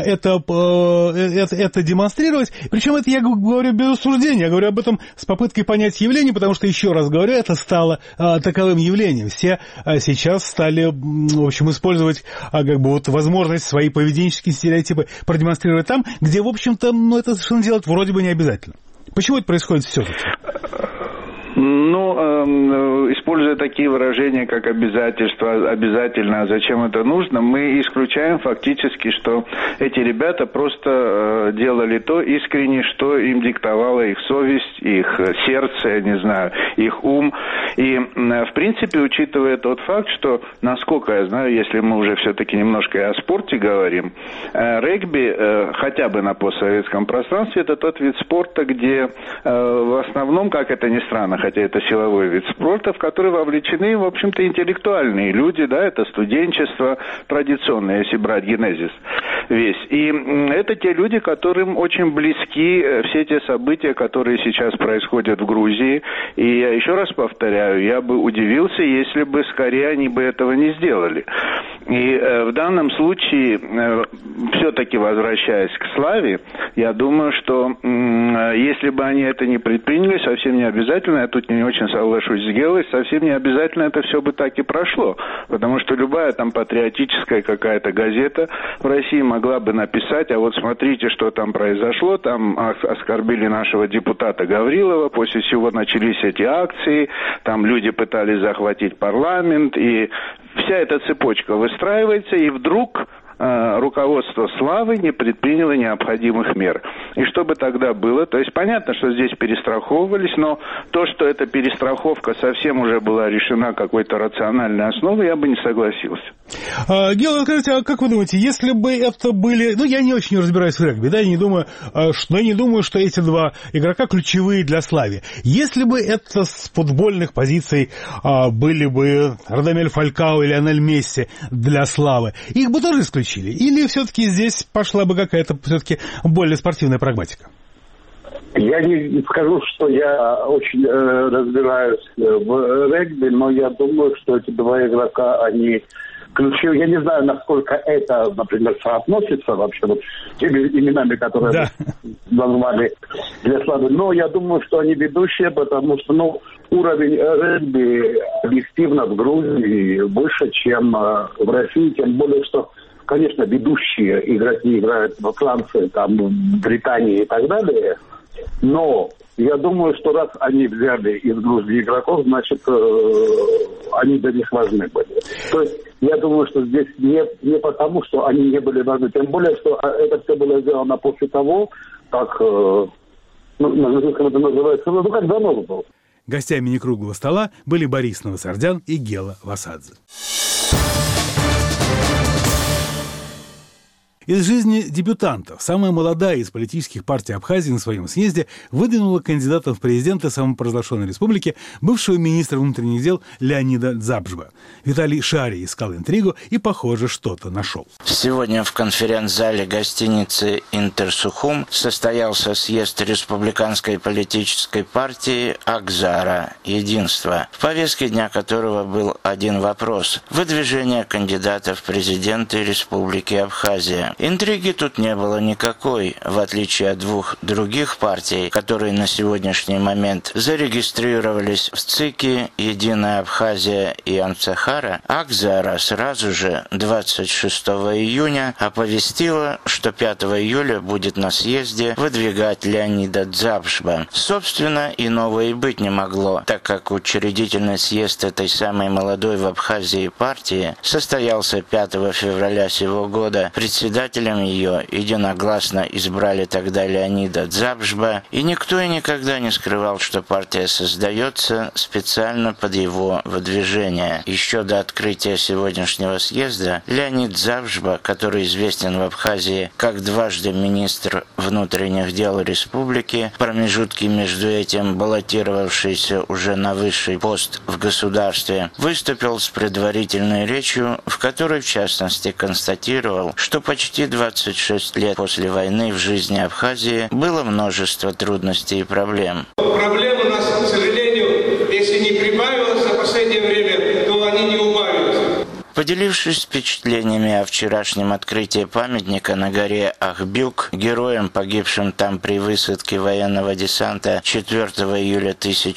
это демонстрировать? Причем это я говорю без осуждения, я говорю об этом с попыткой понять явление, потому что, еще раз говорю, это стало таковым явлением. Все сейчас стали, в общем, использовать возможность свои поведенческие стереотипы продемонстрировать там, где, в общем-то, это совершенно делать вроде бы не обязательно. Почему это происходит все-таки? Используя такие выражения, как обязательство, обязательно, а зачем это нужно, мы исключаем фактически, что эти ребята просто делали то искренне, что им диктовала их совесть, их сердце, я не знаю, их ум. И, в принципе, учитывая тот факт, что, насколько я знаю, если мы уже все-таки немножко и о спорте говорим, регби, хотя бы на постсоветском пространстве, это тот вид спорта, где в основном, как это ни странно, хотя это силовой вид спорта, в который вовлечены, в общем-то, интеллектуальные люди, да, это студенчество традиционное, если брать генезис весь. И это те люди, которым очень близки все те события, которые сейчас происходят в Грузии. И я еще раз повторяю, я бы удивился, если бы скорее они бы этого не сделали. И в данном случае, все-таки возвращаясь к Славе, я думаю, что если бы они это не предприняли, совсем не обязательно, я тут не очень соглашусь с Гелой, совсем не обязательно это все бы так и прошло. Потому что любая там патриотическая какая-то газета в России могла бы написать, а вот смотрите, что там произошло, там оскорбили нашего депутата Гаврилова, после всего начались эти акции, там люди пытались захватить парламент, и вся эта цепочка выстраивается, и вдруг руководство Славы не предприняло необходимых мер. И что бы тогда было? То есть понятно, что здесь перестраховывались, но то, что эта перестраховка совсем уже была решена какой-то рациональной основой, я бы не согласился. Гела, скажите, а как вы думаете, если бы это были... Ну, я не очень разбираюсь в регби, да, я не думаю, что эти два игрока ключевые для Славии. Если бы это с футбольных позиций были бы Радамель Фалькао и Лионель Месси для Славы, их бы тоже исключили? Или все-таки здесь пошла бы какая-то все-таки более спортивная прагматика? Я не скажу, что я очень разбираюсь в регби, но я думаю, что эти два игрока, они ключевые. Я не знаю, насколько это, например, соотносится вообще вот с теми именами, которые назвали для Славы. Но я думаю, что они ведущие, потому что уровень регби объективно в Грузии выше, чем в России, тем более, что, конечно, ведущие игроки играют во Франции, там, в Британии и так далее. Но я думаю, что раз они взяли из Грузии игроков, значит, они для них важны были. То есть я думаю, что здесь не потому, что они не были важны, тем более, что это все было сделано после того, как, на грузинском это называется, как занос был. Гостями некруглого стола были Борис Новосардян и Гела Васадзе. Из жизни дебютантов самая молодая из политических партий Абхазии на своем съезде выдвинула кандидатом в президенты самопровозглашенной республики бывшего министра внутренних дел Леонида Дзабжба. Виталий Шарий искал интригу и, похоже, что-то нашел. Сегодня в конференц-зале гостиницы «Интерсухум» состоялся съезд республиканской политической партии «Акзара. Единство», в повестке дня которого был один вопрос – выдвижение кандидата в президенты Республики Абхазия. Интриги тут не было никакой, в отличие от двух других партий, которые на сегодняшний момент зарегистрировались в ЦИКе «Единая Абхазия» и «Амцахара». Акзара сразу же 26 июня оповестила, что 5 июля будет на съезде выдвигать Леонида Дзабжба. Собственно, иного и быть не могло, так как учредительный съезд этой самой молодой в Абхазии партии состоялся 5 февраля сего года. Председателем ее единогласно избрали тогда Леонида Дзабжба, и никто и никогда не скрывал, что партия создается специально под его выдвижение. Еще до открытия сегодняшнего съезда Леонид Дзабжба, который известен в Абхазии как дважды министр внутренних дел республики, промежутки между этим баллотировавшийся уже на высший пост в государстве, выступил с предварительной речью, в которой в частности констатировал, что почти 26 лет после войны в жизни Абхазии было множество трудностей и проблем. Проблем у нас, к сожалению, если не прибавилось за последнее время, то они не убавились. Поделившись впечатлениями о вчерашнем открытии памятника на горе Ахбюк, героям, погибшим там при высадке военного десанта 4 июля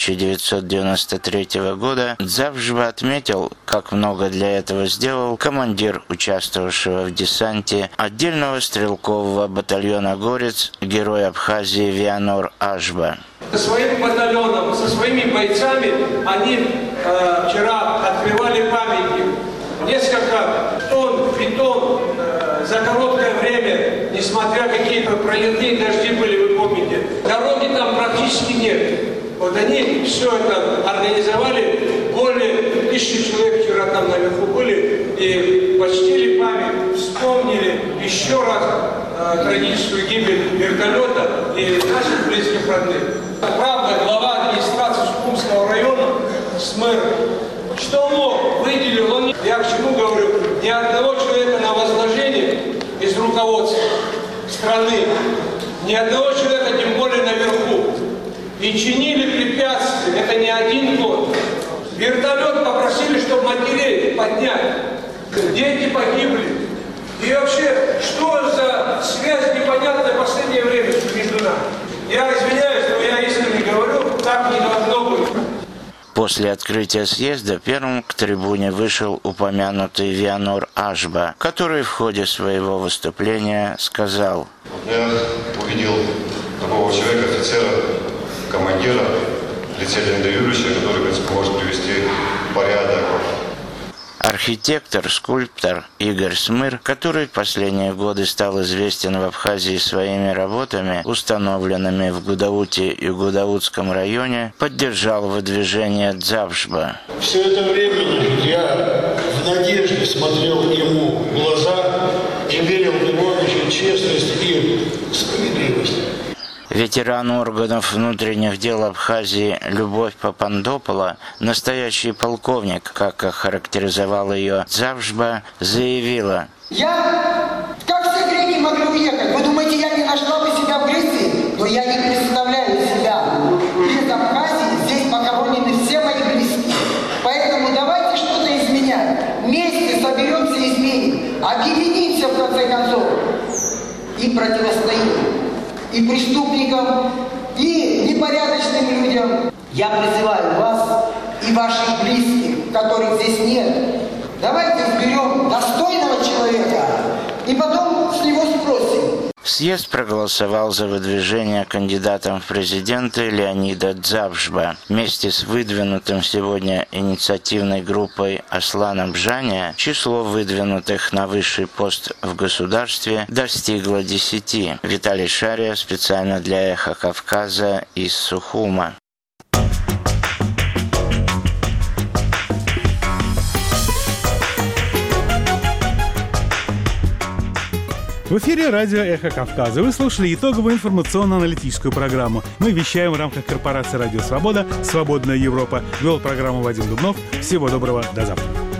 1993 года, Дзабжба отметил, как много для этого сделал командир участвовавшего в десанте отдельного стрелкового батальона «Горец», герой Абхазии Вианор Ашба. Со своим батальоном, со своими бойцами они вчера открывали памятник. Несколько тонн бетон за короткое время, несмотря какие-то проливные дожди были, вы помните, дороги там практически нет. Вот они все это организовали, более 1000 человек вчера там наверху были и почтили память, вспомнили еще раз трагическую гибель вертолета и наших близких родных. Правда, глава администрации Сухумского района с мэром, что мог, выделил он. Я к чему говорю? Ни одного человека на возложение из руководства страны, ни одного человека, тем более наверху. И чинили препятствия, это не один год. Вертолет попросили, чтобы матерей поднять. Дети погибли. И вообще, что за связь непонятная в последнее время между нами? Я извиняюсь, но я искренне говорю, так не должно быть. После открытия съезда первым к трибуне вышел упомянутый Вианор Ашба, который в ходе своего выступления сказал: «Я увидел такого человека, офицера, командира, в лице Леонида Юрьевича, который, в принципе, может привести порядок». Архитектор, скульптор Игорь Смыр, который в последние годы стал известен в Абхазии своими работами, установленными в Гудауте и Гудаутском районе, поддержал выдвижение Дзавжба. Все это время я в надежде смотрел ему в глаза и верил в его честность и справедливость. Ветеран органов внутренних дел Абхазии Любовь Папандопола, настоящий полковник, как охарактеризовал ее Дзавжба, заявила: «Я, как все греки, могли уехать. Вы думаете, я не нашла бы себя в Греции? Но я не представляю себя. Без Абхазии здесь похоронены все мои близкие. Поэтому давайте что-то изменять. Вместе соберемся и изменим. Объединимся, в конце концов. И противостоим. И преступникам, и непорядочным людям. Я призываю вас и ваших близких, которых здесь нет. Давайте изберем достойного человека и потом с него спросим». Съезд проголосовал за выдвижение кандидатом в президенты Леонида Дзавжба. Вместе с выдвинутым сегодня инициативной группой Аслана Бжания число выдвинутых на высший пост в государстве достигло 10. Виталий Шария специально для «Эхо Кавказа» из Сухума. В эфире радио «Эхо Кавказа». Вы слушали итоговую информационно-аналитическую программу. Мы вещаем в рамках корпорации «Радио Свобода», «Свободная Европа». Вел программу Вадим Дубнов. Всего доброго, до завтра.